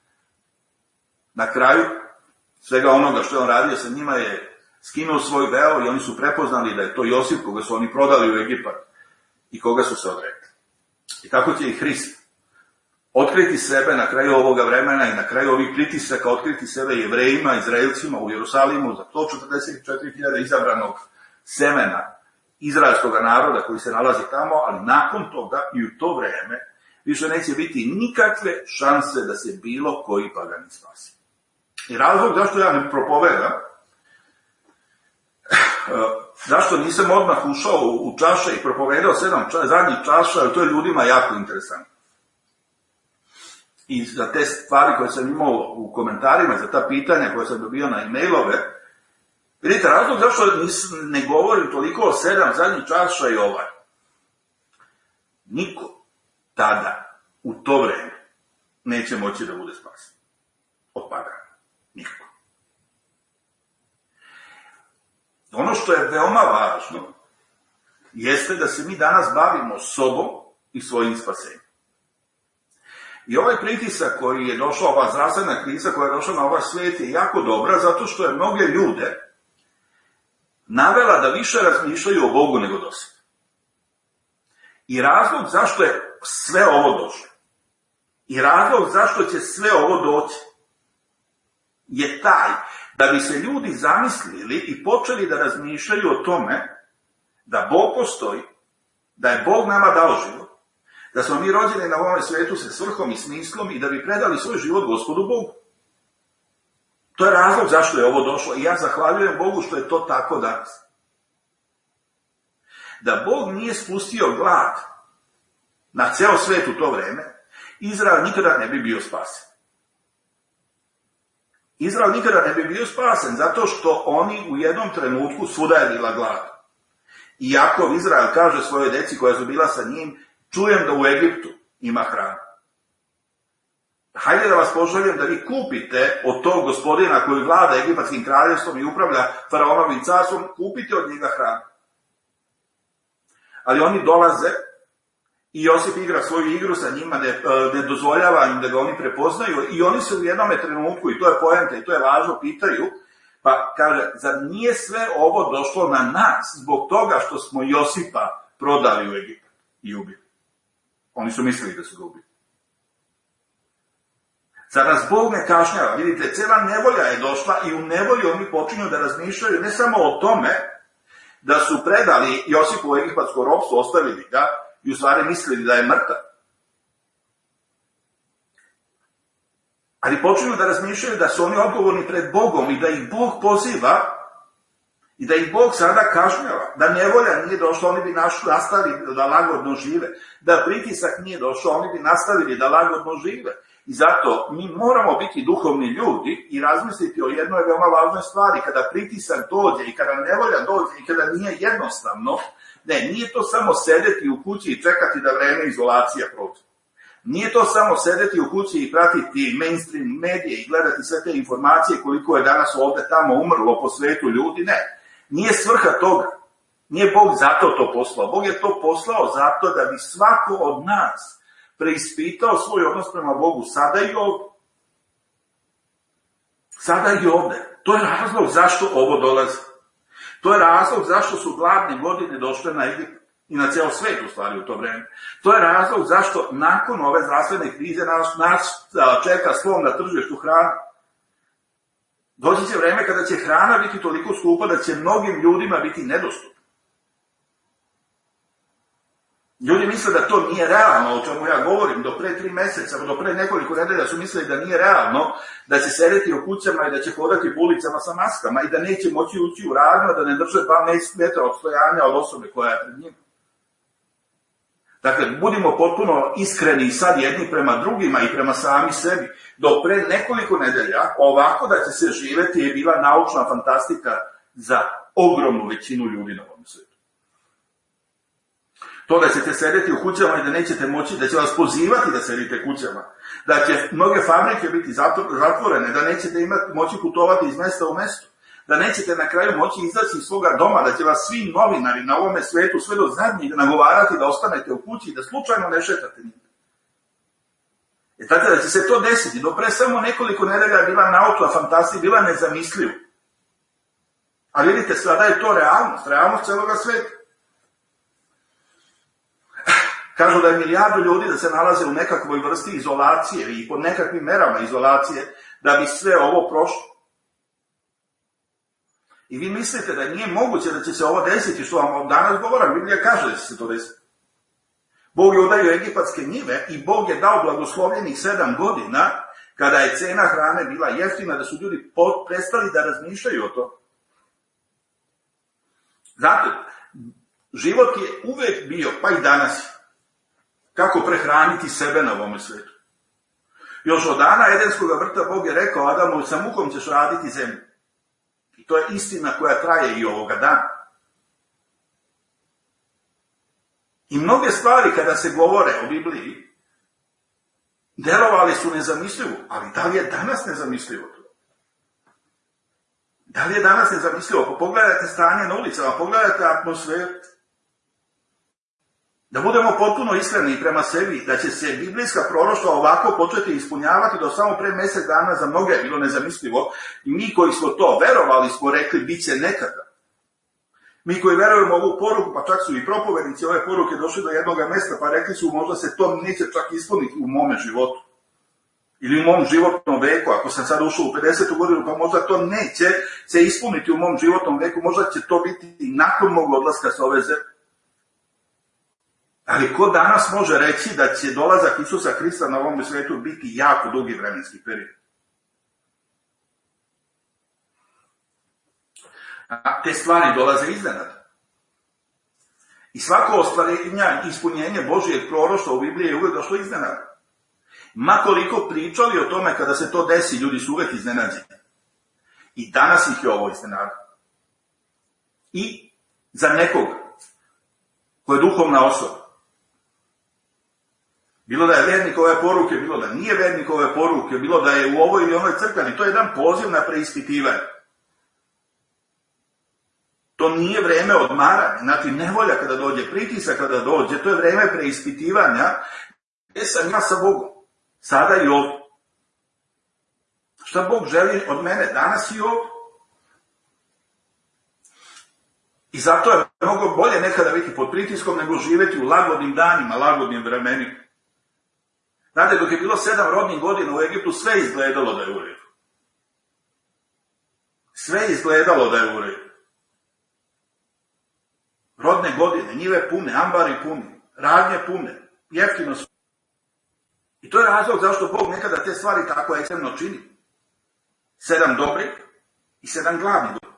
Na kraju svega onoga što je on radio sa njima je skinuo svoj veo i oni su prepoznali da je to Josip koga su oni prodali u Egipat i koga su se odrekli. I tako će i Hrist otkriti sebe na kraju ovoga vremena i na kraju ovih pritisaka otkriti sebe Jevrejima, Izraelcima u Jerusalimu za sto četrdeset četiri hiljade izabranog semena izraelskog naroda koji se nalazi tamo, ali nakon toga i u to vreme više neće biti nikakve šanse da se bilo koji pagani spasi. I razlog zašto ja ne propovedam, zašto nisam odmah ušao u čaše i propovedao sedam ča, zadnjih čaša, ali to je ljudima jako interesantno. I za te stvari koje sam imao u komentarima, za ta pitanja koje sam dobio na e-mailove, vidite, razlog zašto ne govorim toliko o sedam zadnjih čaša i ovaj. Niko tada, u to vreme, neće moći da bude spasen. Od pagana. Niko. Ono što je veoma važno, jeste da se mi danas bavimo sobom i svojim spasenjem. I ovaj pritisak koji je došao, ova zdravstvena kriza koja je došla na ovaj svijet je jako dobra, zato što je mnoge ljude navela da više razmišljaju o Bogu nego do sada. I razlog zašto je sve ovo došlo, i razlog zašto će sve ovo doći, je taj da bi se ljudi zamislili i počeli da razmišljaju o tome da Bog postoji, da je Bog nama dao život, da smo mi rođeni na ovom svijetu sa svrhom i smislom i da bi predali svoj život Gospodu Bogu. To je razlog zašto je ovo došlo i ja zahvaljujem Bogu što je to tako danas. Da Bog nije spustio glad na ceo svijet u to vreme, Izrael nikada ne bi bio spasen. Izrael nikada ne bi bio spasen zato što oni u jednom trenutku svuda je bila glad. Iako Izrael kaže svojoj deci koja su bila sa njim, čujem da u Egiptu ima hrana. Hajde da vas poželjem da vi kupite od tog gospodina koji vlada egipatskim kraljevstvom i upravlja faraonovim carstvom, kupite od njega hranu. Ali oni dolaze i Josip igra svoju igru sa njima, ne, ne dozvoljava im da ga oni prepoznaju i oni se u jednom trenutku, i to je poenta i to je važno, pitaju, pa kaže, zar nije sve ovo došlo na nas zbog toga što smo Josipa prodali u Egipat i ubili? Oni su mislili da su ga ubili. Zar nas Bog ne kažnjava? Vidite, cela nevolja je došla i u nevolji oni počinju da razmišljaju ne samo o tome da su predali Josipu u egipatsko ropstvo, ostavili ga i u stvari mislili da je mrtav. Ali počinju da razmišljaju da su oni odgovorni pred Bogom i da ih Bog poziva i da ih Bog sada kažnjava. Da nevolja nije došla, oni bi nastavili da lagodno žive. Da pritisak nije došao, oni bi nastavili da lagodno žive. I zato mi moramo biti duhovni ljudi i razmisliti o jednoj veoma važnoj stvari. Kada pritisak dođe i kada nevolja dođe i kada nije jednostavno, ne, nije to samo sedeti u kući i čekati da vreme izolacija prođe. Nije to samo sedeti u kući i pratiti mainstream medije i gledati sve te informacije koliko je danas ovdje tamo umrlo po svetu ljudi, ne. Nije svrha toga. Nije Bog zato to poslao. Bog je to poslao zato da bi svako od nas preispitao svoj odnos prema Bogu sada i ovdje. Sada i ovdje. To je razlog zašto ovo dolazi. To je razlog zašto su gladne godine došle na Egipat i na cijel svijet u stvari u to vrijeme. To je razlog zašto nakon ove zdravstvene krize nas, nas čeka slom na tržištu hrane. Doći će vrijeme kada će hrana biti toliko skupa da će mnogim ljudima biti nedostupna. Ljudi misle da to nije realno, o čemu ja govorim, do pre tri mjeseca, do pre nekoliko nedelja su mislili da nije realno, da će sedeti u kućama i da će hodati po ulicama sa maskama i da neće moći ući u radnju, da ne drže dva metra odstojanja od osobe koja je pred njima. Dakle, budimo potpuno iskreni sad jedni prema drugima i prema sami sebi. Do pre nekoliko nedelja, ovako da će se živeti je bila naučna fantastika za ogromnu većinu ljudi na ovom svijetu. To da ćete sedeti u kućama i da nećete moći, da će vas pozivati da sedite kućama, da će mnoge fabrike biti zatvorene, da nećete imati moći putovati iz mjesta u mjesto, da nećete na kraju moći izaći iz svoga doma, da će vas svi novinari na ovome svijetu sve do zadnjih nagovarati da ostanete u kući i da slučajno ne šetate nigdje. E tako da će se to desiti. Do pre samo nekoliko nedelja je bila naučna fantastika, bila nezamisliva. A vidite, sada je to realnost, realnost celoga svijeta. Kažu da je milijardu ljudi da se nalaze u nekakvoj vrsti izolacije i pod nekakvim merama izolacije da bi sve ovo prošlo. I vi mislite da nije moguće da će se ovo desiti, što vam danas govorim, Biblija kaže da će se to desiti. Bog je udario egipatske njive i Bog je dao blagoslovljenih sedam godina kada je cena hrane bila jeftina, da su ljudi prestali da razmišljaju o to. Zato, život je uvek bio, pa i danas, kako prehraniti sebe na ovome svijetu. Još od dana Edenskog vrta Bog je rekao Adamu, sa mukom ćeš raditi zemlju. I to je istina koja traje i ovoga dana. I mnoge stvari kada se govore o Bibliji, delovali su nezamislivo, ali da li je danas nezamislivo to? Da li je danas nezamislivo? Pogledajte stanje na ulicama, pogledajte atmosferu. Da budemo potpuno iskreni prema sebi, da će se biblijska proroštva ovako početi ispunjavati do samo pre mjesec dana za mnoge je bilo nezamislivo. I mi koji smo to verovali smo rekli bit će nekada. Mi koji verujemo ovu poruku, pa čak su i propovednici ove poruke došli do jednog mjesta, pa rekli su možda se to neće čak ispuniti u mome životu. Ili u mom životnom veku, ako sam sad ušao u pedesetu godinu, pa možda to neće se ispuniti u mom životnom veku, možda će to biti i nakon mog odlaska s ove zemlje. Ali ko danas može reći da će dolazak Isusa Krista na ovom svijetu biti jako dugi vremenski period? A te stvari dolaze iznenada. I svako ostvarenje, ispunjenje Božijeg proroštva u Bibliji je uvijek došlo iznenada. Ma koliko pričali o tome kada se to desi, ljudi su uvijek iznenađeni. I danas ih je ovo iznenada. I za nekog ko je duhovna osoba, bilo da je vernik ove poruke, bilo da nije vernik ove poruke, bilo da je u ovoj ili onoj crkvani, to je jedan poziv na preispitivanje. To nije vreme odmaranja, znači nevolja kada dođe, pritisak kada dođe, to je vreme preispitivanja, gdje sam ja sa Bogom, sada i ovdje. Šta Bog želi od mene danas i ovdje? I zato je mnogo bolje nekada biti pod pritiskom nego živjeti u lagodnim danima, lagodnim vremenima. Znate, dok je bilo sedam rodnih godina u Egiptu, sve izgledalo da je u redu. Sve izgledalo da je u redu. Rodne godine, njive pune, ambari puni, radnje pune, jeftino su. I to je razlog zašto Bog nekada te stvari tako ekstremno čini. Sedam dobrih i sedam gladnih dobrih.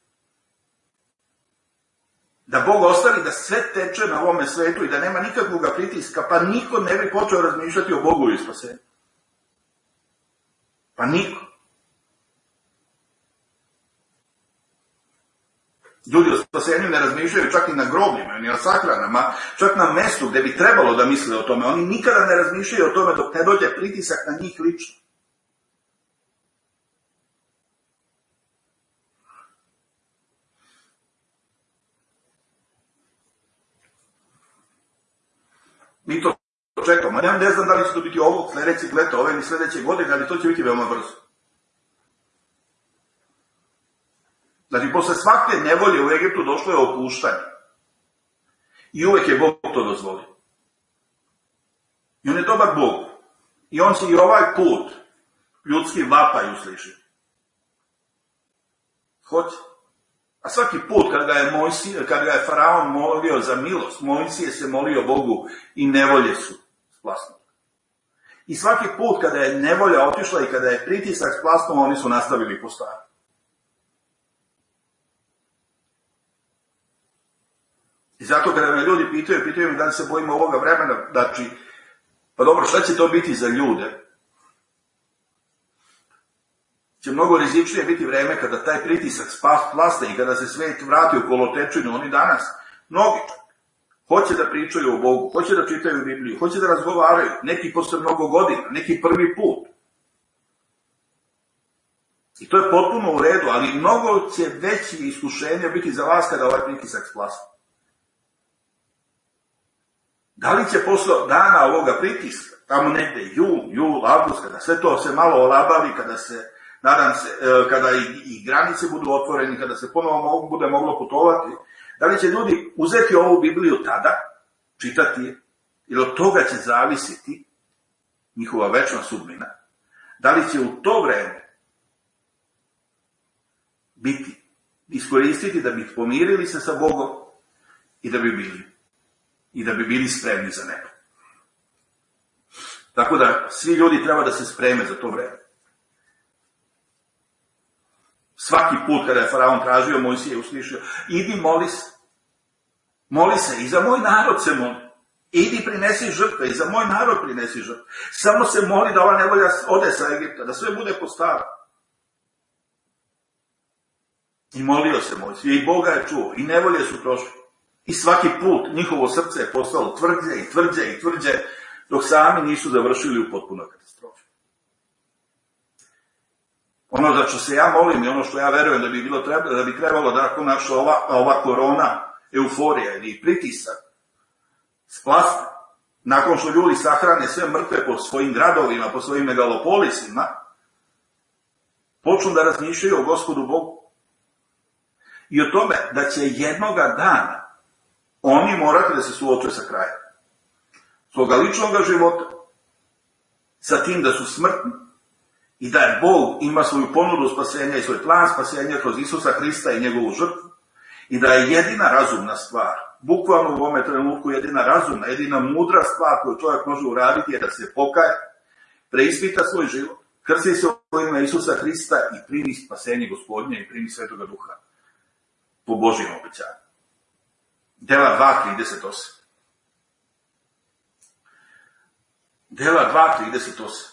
Da Bog ostavi da sve teče na ovome svetu i da nema nikakvog pritiska, pa niko ne bi počeo razmišljati o Bogu i spasenju. Pa niko. Ljudi o spasenju ne razmišljaju čak i na grobljima, ni na sahranama, čak na mestu gde bi trebalo da misle o tome. Oni nikada ne razmišljaju o tome dok ne dođe pritisak na njih lično. Mi to čekamo. Ja ne znam da li će to biti ovog sledećeg leta, ove ni sledeće godine, ali to će biti veoma brzo. Znači, posle svake nevolje u Egiptu došlo je opuštanje. I uvek je Bog to dozvolio. I on je dobar Bog. I on će i ovaj put ljudski vapaj uslišiti. Hoće. A svaki put kad ga je, Mojsije, kad ga je faraon molio za milost, Mojsije se molio Bogu i nevolje su splasnule. I svaki put kada je nevolja otišla i kada je pritisak splasnuo, oni su nastavili po starom. I zato kada me ljudi pitaju, pitaju mi da li se bojimo ovoga vremena, znači, pa dobro, šta će to biti za ljude? Će mnogo rizičnije biti vreme kada taj pritisak splasne i kada se svet vrati u kolotečinu. Oni danas, mnogi hoće da pričaju o Bogu, hoće da čitaju Bibliju, hoće da razgovaraju, neki posle mnogo godina, neki prvi put. I to je potpuno u redu, ali mnogo će veći iskušenja biti za vas kada ovaj pritisak splasne. Da li će posle dana ovoga pritiska, tamo negde jun, jul, avgust, kada sve to se malo olabavi, kada se, nadam se, kada i, i granice budu otvoreni, kada se ponovo bude moglo putovati, da li će ljudi uzeti ovu Bibliju tada, čitati je, jer od toga će zavisiti njihova večna sudbina. Da li će u to vreme biti, iskoristiti da bi pomirili se sa Bogom i da bi bili i da bi bili spremni za nebo. Tako da svi ljudi treba da se spreme za to vreme. Svaki put kada je faraon tražio, Mojsije je uslišio, idi moli se. Moli se i za moj narod se moli. Idi prinesi žrtve i za moj narod prinesi žrtve. Samo se moli da ova nevolja ode sa Egipta, da sve bude po starom. I molio se Mojsije i Boga je čuo i nevolje su prošle. I svaki put njihovo srce je postalo tvrđe i tvrđe i tvrđe, dok sami nisu završili u potpunoj katastrofi. Ono za što se ja molim i ono što ja verujem da bi, bilo treba, da bi trebalo da ako naša ova, ova korona, euforija ili pritisak splasne, nakon što ljudi sahrane sve mrtve po svojim gradovima, po svojim megalopolisima, počnu da razmišljaju o Gospodu Bogu. I o tome da će jednoga dana oni morati da se suoče sa krajem svoga ličnog života, sa tim da su smrtni i da je Bog ima svoju ponudu spasenja i svoj plan spasenja kroz Isusa Hrista i njegovu žrtvu i da je jedina razumna stvar, bukvalno u ovome trenutku jedina razumna, jedina mudra stvar koju čovjek može uraditi je da se pokaje, preispita svoj život, krsti se u ime Isusa Hrista i primi spasenje Gospodnje i primi Svetoga Duha po Božjem obećanju. Dela dva, trideset osam. Dela dva, trideset osam.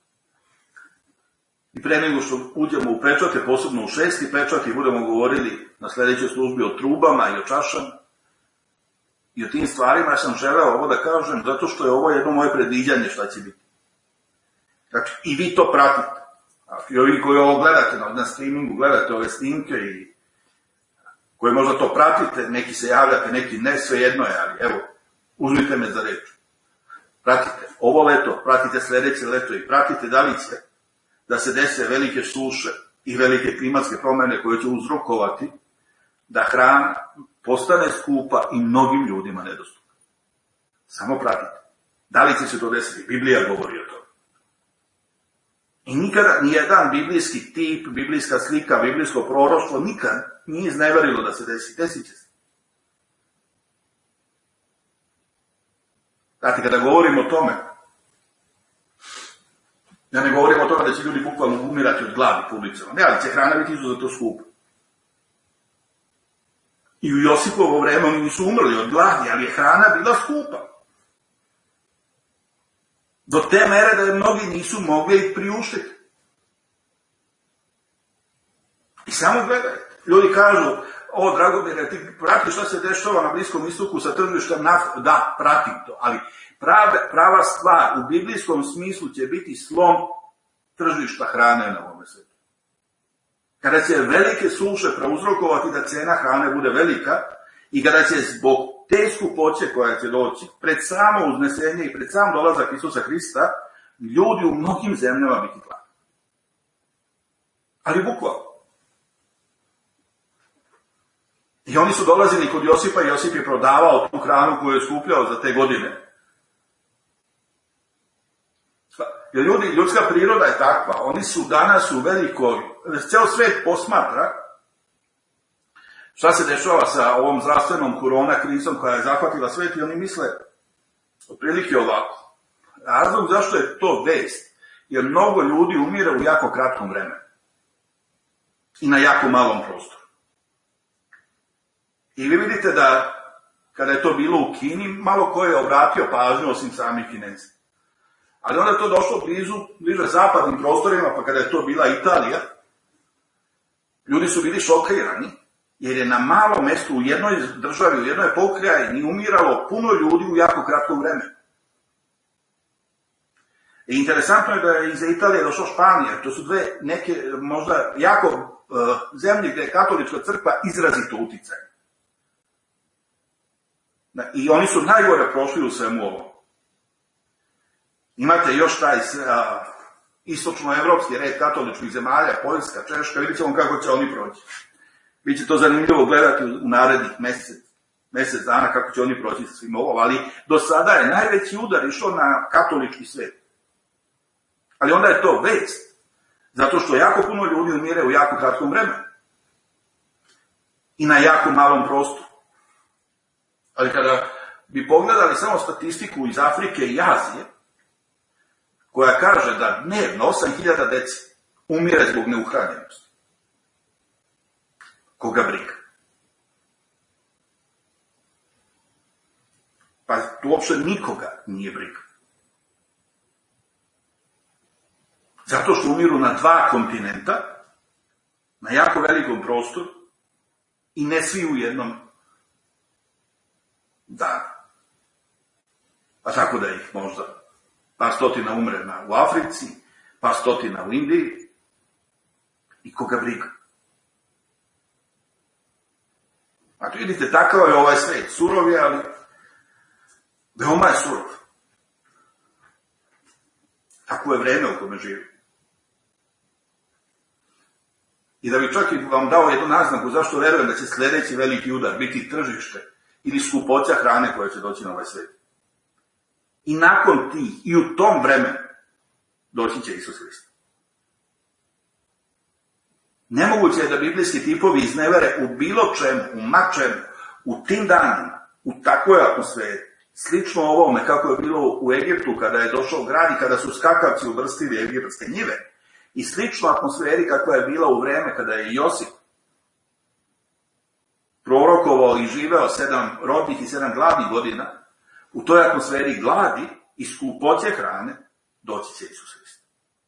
I pre nego što uđemo u pečate, posebno u šesti pečat i budemo govorili na sledećoj službi o trubama i o čašama i o tim stvarima, ja sam želeo ovo da kažem zato što je ovo jedno moje predviđanje šta će biti. Znači, i vi to pratite. I ovi koji ovo gledate na streamingu, gledate ove snimke i koji možda to pratite, neki se javljate, neki ne, sve jedno je, ali evo, uzmite me za reč. Pratite ovo leto, pratite sledeće leto i pratite da li će da se dese velike suše i velike klimatske promene koje će uzrokovati da hrana postane skupa i mnogim ljudima nedostupna. Samo pratite. Da li će se to desiti? Biblija govori o tome. I nikada nijedan biblijski tip, biblijska slika, biblijsko proroštvo nikad nije izneverilo da se desi. Desit će se. Znate, kada govorimo o tome, ja ne govorim o tome da će ljudi bukvalno umirati od gladi po ulicama. Ne, ali će hrana biti izuzetno skupa. I u Josipovo vreme oni nisu umrli od gladi, ali je hrana bila skupa. Do te mere da je mnogi nisu mogli ih priuštiti. I samo gledajte. Ljudi kažu, o, Dragomire, ti pratiš šta se dešava na Bliskom istoku sa tržištem nafte? Da, pratim to, ali prava, prava stvar u biblijskom smislu će biti slom tržišta hrane na ovome svijetu. Kada će velike suše prouzrokovati da cena hrane bude velika i kada će zbog te skupoće koja će doći pred samo uznesenje i pred sam dolazak Isusa Hrista, ljudi u mnogim zemljama biti gladni. Ali bukvalno. I oni su dolazili kod Josipa i Josip je prodavao tu hranu koju je skupljao za te godine. Jer ljudi, ljudska priroda je takva, oni su danas u velikoj, ceo svet posmatra šta se dešava sa ovom zdravstvenom korona krizom koja je zahvatila svet i oni misle otprilike ovako. Razlog zašto je to vest, jer mnogo ljudi umire u jako kratkom vremenu i na jako malom prostoru. I vi vidite da kada je to bilo u Kini, malo ko je obratio pažnju osim samih Kineza. Ali onda je to došlo blizu, bliže zapadnim prostorima, pa kada je to bila Italija, ljudi su bili šokirani, jer je na malom mjestu u jednoj državi, u jednoj pokrajini umiralo puno ljudi u jako kratkom vremenu. I interesantno je da je iza Italije došla Španija, to su dve neke možda jako uh, zemlje gdje je katolička crkva izrazito uticajna. I oni su najgore prošli u svemu ovom. Imate još taj uh, istočnoevropski red katoličkih zemalja, Poljska, Češka, vidjet ćemo kako će oni proći. Biće to zanimljivo gledati u narednih mjesec, mjesec dana kako će oni proći sa svim ovom, ali do sada je najveći udar išao na katolički svijet. Ali onda je to vest, zato što jako puno ljudi umire u jako kratkom vremenu i na jako malom prostoru. Ali kada bi pogledali samo statistiku iz Afrike i Azije, koja kaže da dnevno osam hiljada dece umire zbog neuhranjenosti. Koga briga? Pa tu uopšte nikoga nije briga. Zato što umiru na dva kontinenta, na jako velikom prostoru i ne svi u jednom danu. Pa tako da ih možda par stotina umre na, u Africi, par stotina u Indiji i koga briga. A tu vidite, takav je ovaj svet. Surov je, ali veoma je surov. Tako je vreme u kome živi. I da bi čak i vam dao jednu naznaku zašto verujem da će sljedeći veliki udar biti tržište ili skupoća hrane koja će doći na ovaj svet. I nakon tih, i u tom vremenu, doći će Isus Hrist. Nemoguće je da biblijski tipovi iznevere u bilo čemu, u mačemu, u tim danima, u takvoj atmosferi, slično ovome kako je bilo u Egiptu kada je došao grad i kada su skakavci uvrstili egipatske njive, i slično atmosferi kakva je bila u vreme kada je Josip prorokovao i živeo sedam rodnih i sedam gladnih godina, u toj atmosferi gladi i skupoće hrane doći će Isus Hrist.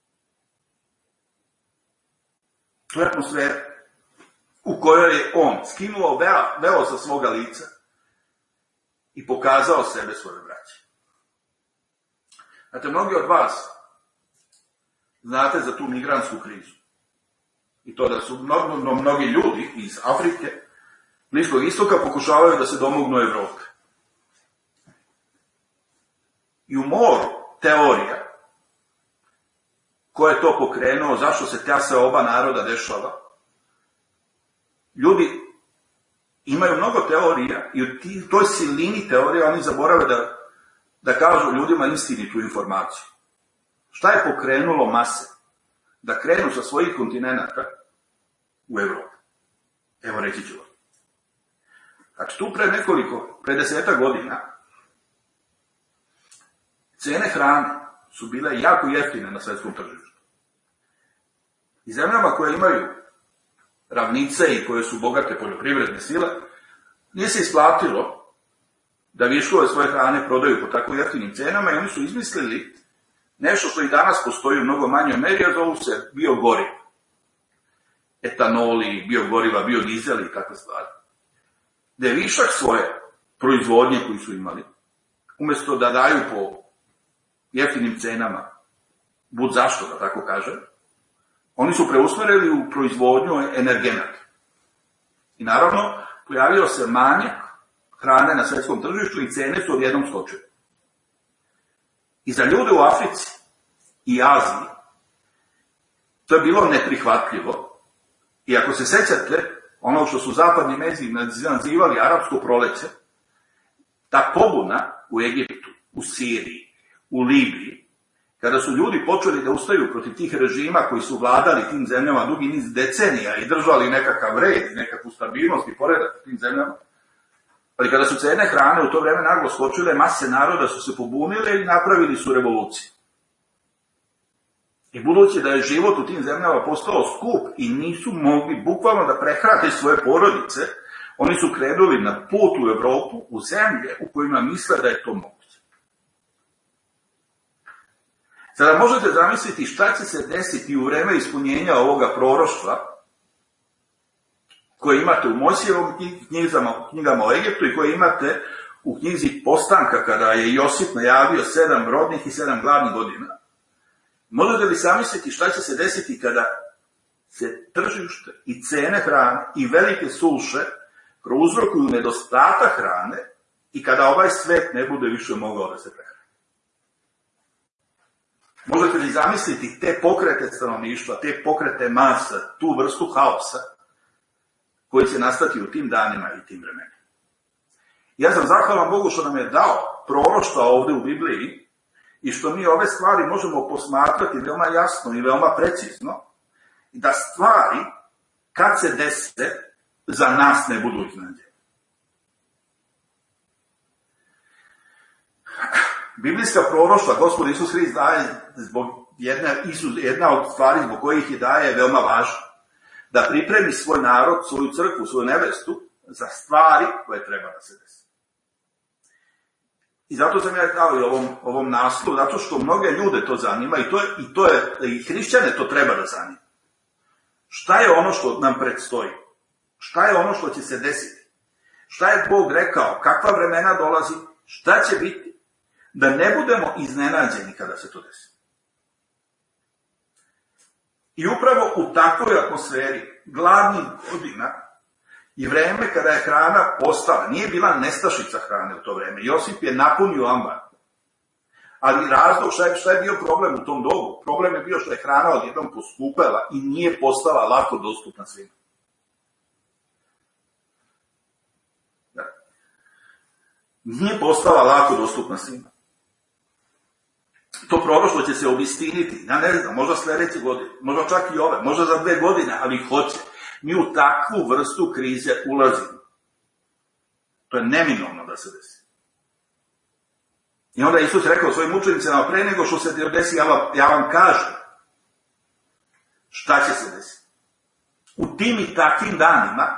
To je atmosfera u kojoj je on skinuo veo, veo sa svoga lica i pokazao sebe svoje braće. Znate, mnogi od vas znate za tu migrantsku krizu. I to da su mnogo, mnogi ljudi iz Afrike, Bliskog istoka pokušavaju da se domognu Evrope. I u moru teorija ko je to pokrenuo, zašto se ta se oba naroda dešava, ljudi imaju mnogo teorija i u toj silini teorija oni zaborave da, da kažu ljudima istinitu informaciju. Šta je pokrenulo mase da krenu sa svojih kontinenata u Evropu? Evo reći ću vam. Znači tu pre nekoliko, pre deseta godina, cene hrane su bile jako jeftine na svetskom tržištu. I zemljama koje imaju ravnice i koje su bogate poljoprivredne sile, nije se isplatilo da viškove svoje hrane prodaju po tako jeftinim cenama i oni su izmislili nešto što i danas postoji u mnogo manjoj meri, a zovu se biogorivo. etanoli, biogoriva, biodizeli i takve stvari. Da je višak svoje proizvodnje koji su imali, umjesto da daju po jeftinim cenama, bud zašto da tako kažem, oni su preusmerili u proizvodnju energenata. I naravno, pojavio se manjak hrane na svjetskom tržištu i cene su odjednom skočile. I za ljude u Africi i Aziji to je bilo neprihvatljivo. I ako se sećate ono što su zapadni mediji nazivali arapsko proleće, ta pobuna u Egiptu, u Siriji, u Libiji, kada su ljudi počeli da ustaju protiv tih režima koji su vladali tim zemljama dugi niz decenija i držali nekakav red, nekakvu stabilnost i poredak u tim zemljama, ali kada su cene hrane u to vreme naglo skočile, mase naroda su se pobunile i napravili su revoluciju. I budući da je život u tim zemljama postao skup i nisu mogli bukvalno da prehrane svoje porodice, oni su krenuli na put u Evropu, u zemlje u kojima misle da je to moguće. Sada možete zamisliti šta će se desiti u vreme ispunjenja ovoga proroštva koje imate u Mojsijevom knjigama, knjigama o Egiptu i koje imate u knjizi Postanka kada je Josip najavio sedam rodnih i sedam gladnih godina. Možete li zamisliti šta će se desiti kada se tržište i cene hrane i velike suše prouzrokuju nedostatak hrane i kada ovaj svet ne bude više mogao da se prehrani? Možete li zamisliti te pokrete stanovništva, te pokrete masa, tu vrstu haosa koji će nastati u tim danima i tim vremenima? Ja sam zahvalan Bogu što nam je dao proroštva ovde u Bibliji i što mi ove stvari možemo posmatrati veoma jasno i veoma precizno, da stvari, kad se dese, za nas ne budu iznenađenje. Biblijska proroštva Gospod Isus Hrist daje zbog jedna, Isus, jedna od stvari zbog kojih je daje je veoma važna. Da pripremi svoj narod, svoju crkvu, svoju nevestu za stvari koje treba da se desi. I zato sam ja dao i ovom, ovom naslovu, zato što mnoge ljude to zanima i, to je, i, to je, i hrišćane to treba da zanima. Šta je ono što nam predstoji? Šta je ono što će se desiti? Šta je Bog rekao? Kakva vremena dolazi? Šta će biti? Da ne budemo iznenađeni kada se to desi. I upravo u takvoj atmosferi gladnih godina i vreme kada je hrana postala, nije bila nestašica hrane u to vreme. Josip je napunio ambar. Ali razlog, šta je, šta je bio problem u tom dobu? Problem je bio što je hrana odjednom poskupela i nije postala lako dostupna svima. Da. Nije postala lako dostupna svima. To proroštvo će se obistiniti, ja ne znam, možda sledeće godine, možda čak i ove, možda za dve godine, ali hoće. Mi u takvu vrstu krize ulazimo. To je neminovno da se desi. I onda je Isus rekao svojim učenicima, pre nego što se desi, ja vam, ja vam kažem šta će se desiti. U tim i takvim danima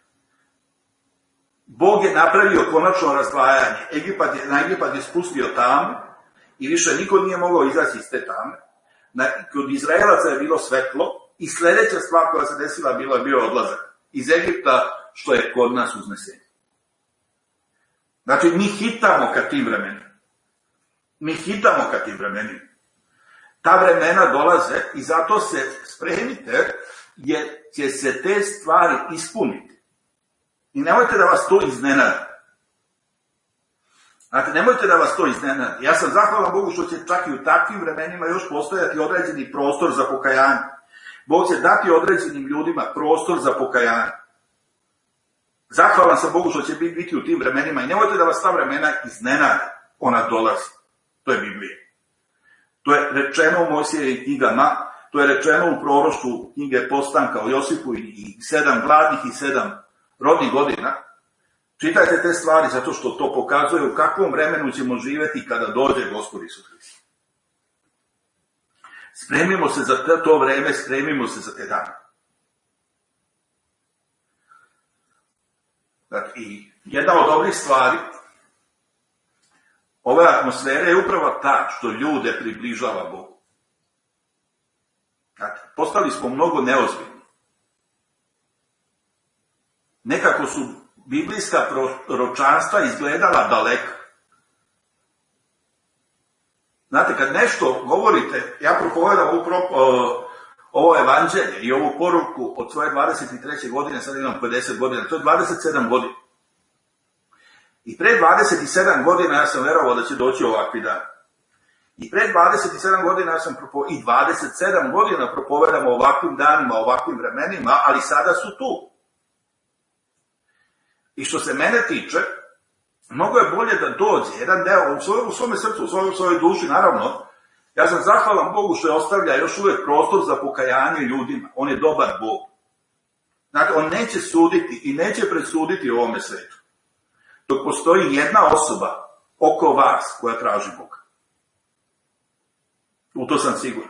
Bog je napravio konačno razdvajanje. Egipat je, na Egipat je spustio tamu i više niko nije mogao izaći iz te tame. Na, kod Izraelaca je bilo svetlo i sledeća stvar koja se desila bila je bio odlazak iz Egipta, što je kod nas uznesenje. Znači, mi hitamo ka tim vremenima. Mi hitamo ka tim vremenima. Ta vremena dolaze i zato se spremite, jer će se te stvari ispuniti. I nemojte da vas to iznenadi. Znate, nemojte da vas to iznenadi. Ja sam zahvalan Bogu što će čak i u takvim vremenima još postojati određeni prostor za pokajanje. Bog će dati određenim ljudima prostor za pokajanje. Zahvalan sam Bogu što će biti u tim vremenima i nemojte da vas ta vremena iznenade. Ona dolazi. To je Biblija. To je rečeno u Mojsijevim knjigama, to je rečeno u proroštvu knjige Postanka o Josipu i sedam gladnih i sedam rodnih godina. Čitajte te stvari zato što to pokazuje u kakvom vremenu ćemo živeti kada dođe Gospod Isus Hrist. Spremimo se za to vreme, spremimo se za te dane. I jedna od dobrih stvari ove atmosfere je upravo ta što ljude približava Bogu. Postali smo mnogo neozbiljni. nekako su biblijska proročanstva izgledala daleko. Znate, kad nešto govorite, ja propovedam ovu pro, o, ovo evanđelje i ovu poruku od svoje dvadeset treće godine, sad imam pedeset godina, to je dvadeset sedam godina. I pre dvadeset sedam godina ja sam verovao da će doći ovakvi dan. I pre dvadeset sedam godina ja sam propo, i dvadeset sedam godina propovedam o ovakvim danima, ovakvim vremenima, ali sada su tu. I što se mene tiče, mnogo je bolje da dođe jedan deo u, svoj, u svome srcu, u svojoj, u svojoj duši, naravno. Ja sam zahvalan Bogu što je ostavlja još uvijek prostor za pokajanje ljudima. On je dobar Bog. Znate, on neće suditi i neće presuditi u ovome svetu. Dok postoji jedna osoba oko vas koja traži Boga. U to sam siguran.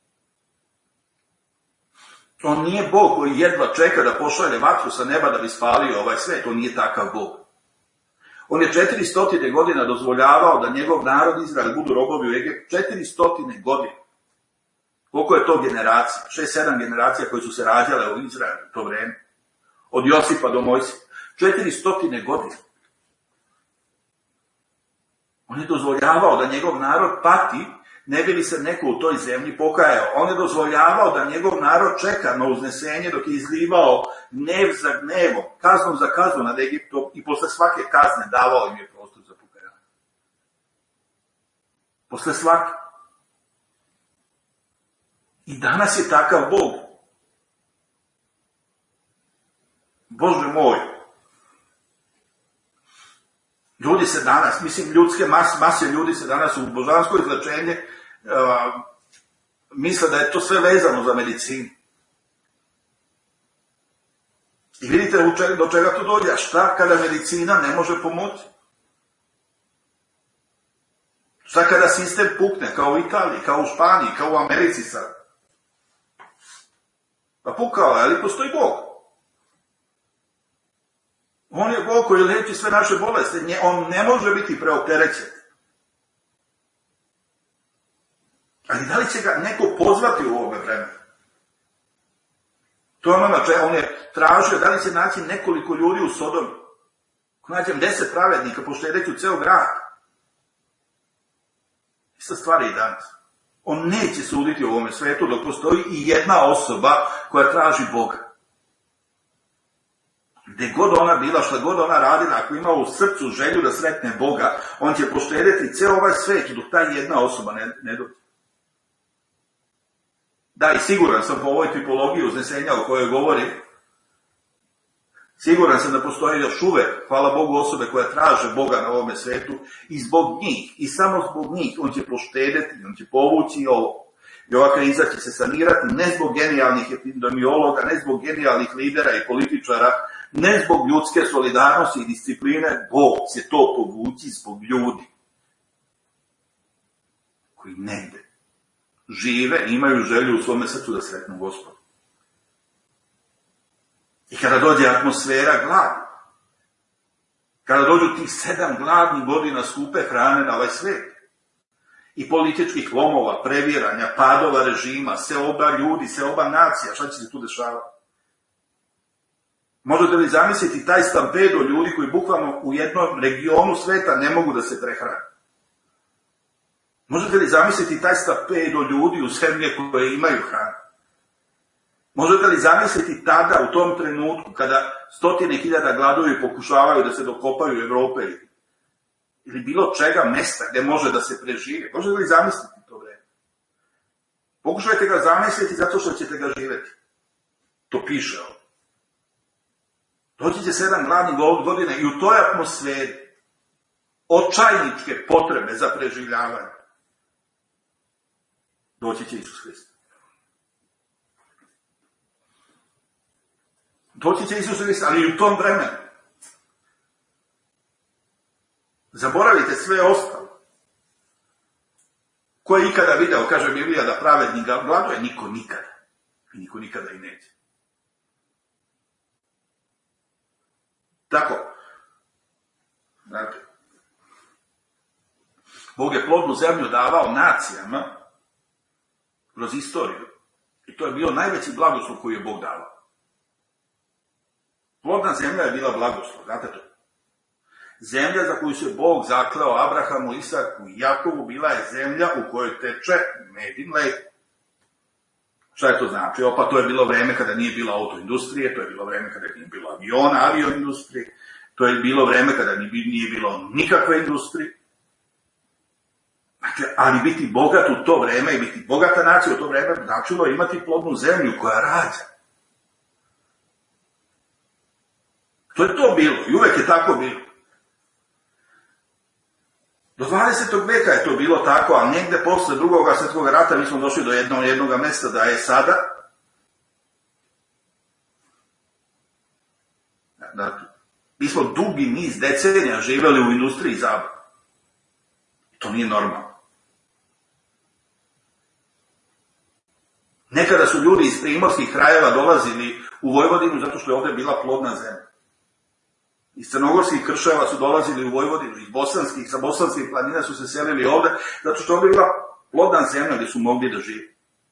On nije Bog koji jedva čeka da pošalje vatru sa neba da bi spalio ovaj svet. On nije takav Bog. On je četiristo godina dozvoljavao da njegov narod Izrael budu robovi u Egiptu. četiristo godina. Koliko je to generacija? šest sedam generacija koje su se rađale u Izraelu u to vreme. Od Josipa do Mojsija. četiristo godina. On je dozvoljavao da njegov narod pati, ne bi li se neko u toj zemlji pokajao. On je dozvoljavao da njegov narod čeka na uznesenje dok je izlivao gnev za gnevom, kaznom za kaznom nad Egiptom i posle svake kazne davao im je prostor za pokajanje. Posle svake. I danas je takav Bog. Bože moj, ljudi se danas, mislim ljudske mas, mase ljudi se danas u božansko izlečenje uh, misle da je to sve vezano za medicinu. I vidite u čega, do čega to dođe. A šta kada medicina ne može pomoći? Šta kada sistem pukne, kao u Italiji, kao u Španiji, kao u Americi sad? Pa pukao je, ali postoji Bog. On je Bog koji leči sve naše bolesti. On ne može biti preopterećen. Ali da li će ga neko pozvati u ovome vremenu? To je ono na čemu on je tražio, da li će naći nekoliko ljudi u Sodomi. Ako nađem deset pravednika, poštedeću ceo grad. Ista stvar je i danas. On neće suditi u ovome svetu dok postoji i jedna osoba koja traži Boga. Gde god ona bila, šta god ona radila, ako ima u srcu želju da sretne Boga, on će poštediti ceo ovaj svet dok ta jedna osoba ne, ne dođe. Da, i siguran sam po ovoj tipologiji uznesenja o kojoj govorim, siguran sam da postoji još uvek, hvala Bogu, osobe koje traže Boga na ovome svetu i zbog njih, i samo zbog njih, on će poštediti, on će povući ovo. I ova kriza će se sanirati ne zbog genijalnih epidemiologa, ne zbog genijalnih lidera i političara, ne zbog ljudske solidarnosti i discipline, Bog će to povući zbog ljudi koji negde žive i imaju želju u svome srcu da sretnu Gospoda. I kada dođe atmosfera gladi, kada dođu tih sedam gladnih godina skupe hrane na ovaj svet, i političkih lomova, previranja, padova režima, seoba ljudi, seoba nacija, šta će se tu dešavati? Možete li zamisliti taj stampedo ljudi koji bukvalno u jednom regionu sveta ne mogu da se prehrane? Možete li zamisliti taj stampedo ljudi u zemlje koje imaju hranu? Možete li zamisliti tada, u tom trenutku, kada stotine hiljada gladuju i pokušavaju da se dokopaju Evrope ili, ili bilo čega mesta gde može da se prežive? Možete li zamisliti to vreme? Pokušajte ga zamisliti zato što ćete ga živeti. To piše ovdje. Doći će sedam gladnih godina i u toj atmosferi očajničke potrebe za preživljavanje doći će Isus Hrist. Doći će Isus Hrist, ali i u tom vremenu. Zaboravite sve ostalo. Ko je ikada video, kaže Biblija, da pravednik gladuje? Niko nikada. I niko nikada i neće. Tako, znate, Bog je plodnu zemlju davao nacijama kroz istoriju. I to je bio najveći blagoslov koji je Bog davao. Plodna zemlja je bila blagoslov, znate to? Zemlja za koju se Bog zakleo Abrahamu, Isaku i Jakovu bila je zemlja u kojoj teče med i mlijeko. Šta je to znači? Opa, to je bilo vreme kada nije bilo autoindustrije, to je bilo vreme kada nije bilo aviona, avioindustrije, to je bilo vreme kada nije bilo nikakve industrije. Dakle, ali biti bogat u to vreme i biti bogata nacija u to vreme značilo imati plodnu zemlju koja rađa. To je to bilo i uvek je tako bilo. Do dvadesetog veka je to bilo tako, ali negde posle drugog svjetskog rata mi smo došli do jednog, jednog mesta da je sada da, mi smo dugi niz decenija živjeli u industriji zabave. To nije normalno. Nekada su ljudi iz primorskih krajeva dolazili u Vojvodinu zato što je ovdje bila plodna zemlja. Iz crnogorskih krševa su dolazili u Vojvodinu, iz bosanskih, sa bosanskih planina su se selili ovdje, zato što ovdje je bila plodna zemlja gdje su mogli da žive.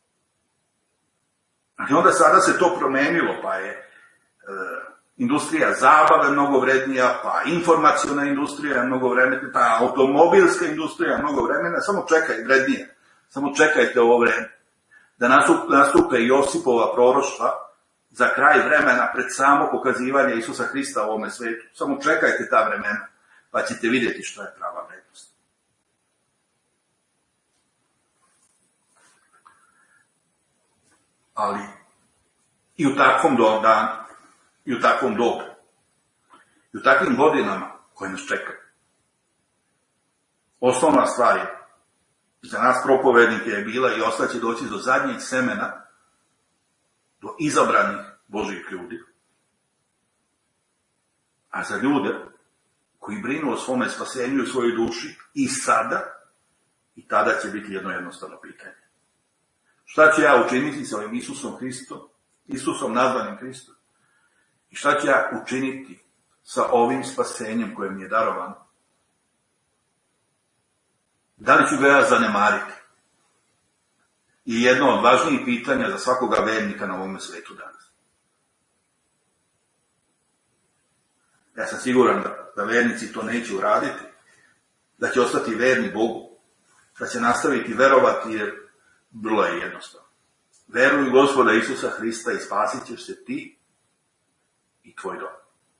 I onda sada se to promenilo, pa je e, industrija zabave mnogo vrednija, pa informaciona industrija je mnogo vremena, pa automobilska industrija je mnogo vremena, samo čekaj, vrednija, samo čekajte ovo vreme. Da nastupe Josipova proroštva za kraj vremena pred samo pokazivanje Isusa Hrista u ovome svetu. Samo čekajte ta vremena, pa ćete vidjeti što je prava vrednost. Ali i u takvom dobu, i u takvom dobu, i u takvim godinama koje nas čekaju. Osnovna stvar je, za nas propovednike je bila i ostaće doći do zadnjeg semena, do izabranih Božih ljudi, a za ljude koji brinu o svome spasenju i svojoj duši i sada, i tada će biti jedno jednostavno pitanje. Šta ću ja učiniti sa ovim Isusom Hristom, Isusom nazvanim Hristom? I šta ću ja učiniti sa ovim spasenjem koje mi je darovano? Da li ću ga ja zanemariti? I jedno od važnijih pitanja za svakoga vernika na ovom svetu danas. Ja sam siguran da, da vernici to neće uraditi, da će ostati verni Bogu, da će nastaviti verovati jer vrlo je jednostavno. Veruj Gospoda Isusa Hrista i spasit ćeš se ti i tvoj dom.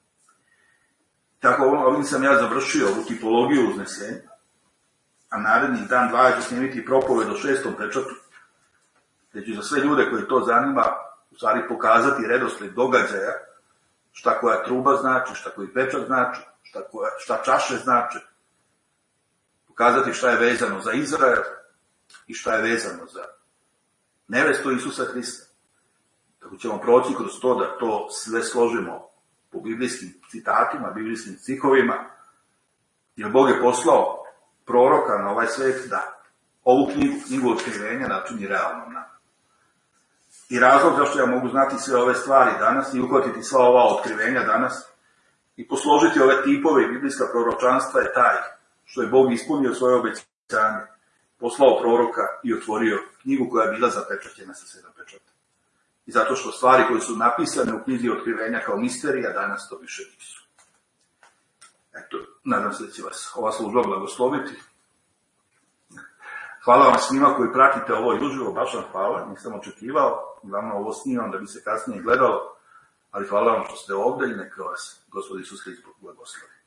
Tako ovim sam ja završio ovu tipologiju uznesenja, a narednih dan dva ću snimiti propoved o šestom pečatu, gdje ću za sve ljude koji to zanima u stvari pokazati redosled događaja, šta koja truba znači, šta koji pečat znači, šta, koja, šta čaše znači, pokazati šta je vezano za Izrael i šta je vezano za nevestu Isusa Hrista. Tako ćemo proći kroz to da to sve složimo po biblijskim citatima, biblijskim stihovima, jer Bog je poslao proroka na ovaj svet da ovu knjigu, knjigu otkrivenja načini realnom nama. I razlog zašto ja mogu znati sve ove stvari danas i uhvatiti sva ova otkrivenja danas i posložiti ove tipove i biblijska proročanstva je taj što je Bog ispunio svoje obećanje, poslao proroka i otvorio knjigu koja je bila zapečaćena sa sedam pečata. I zato što stvari koje su napisane u knjizi otkrivenja kao misterija danas to više nisu. Eto, nadam se da će vas ova služba blagosloviti. Hvala vam svima koji pratite ovo i uživo, baš vam hvala, nisam očekivao, glavno ovo snimam da bi se kasnije gledalo, ali hvala vam što ste ovdje i neka vas Gospod Isus Hrist blagoslovi.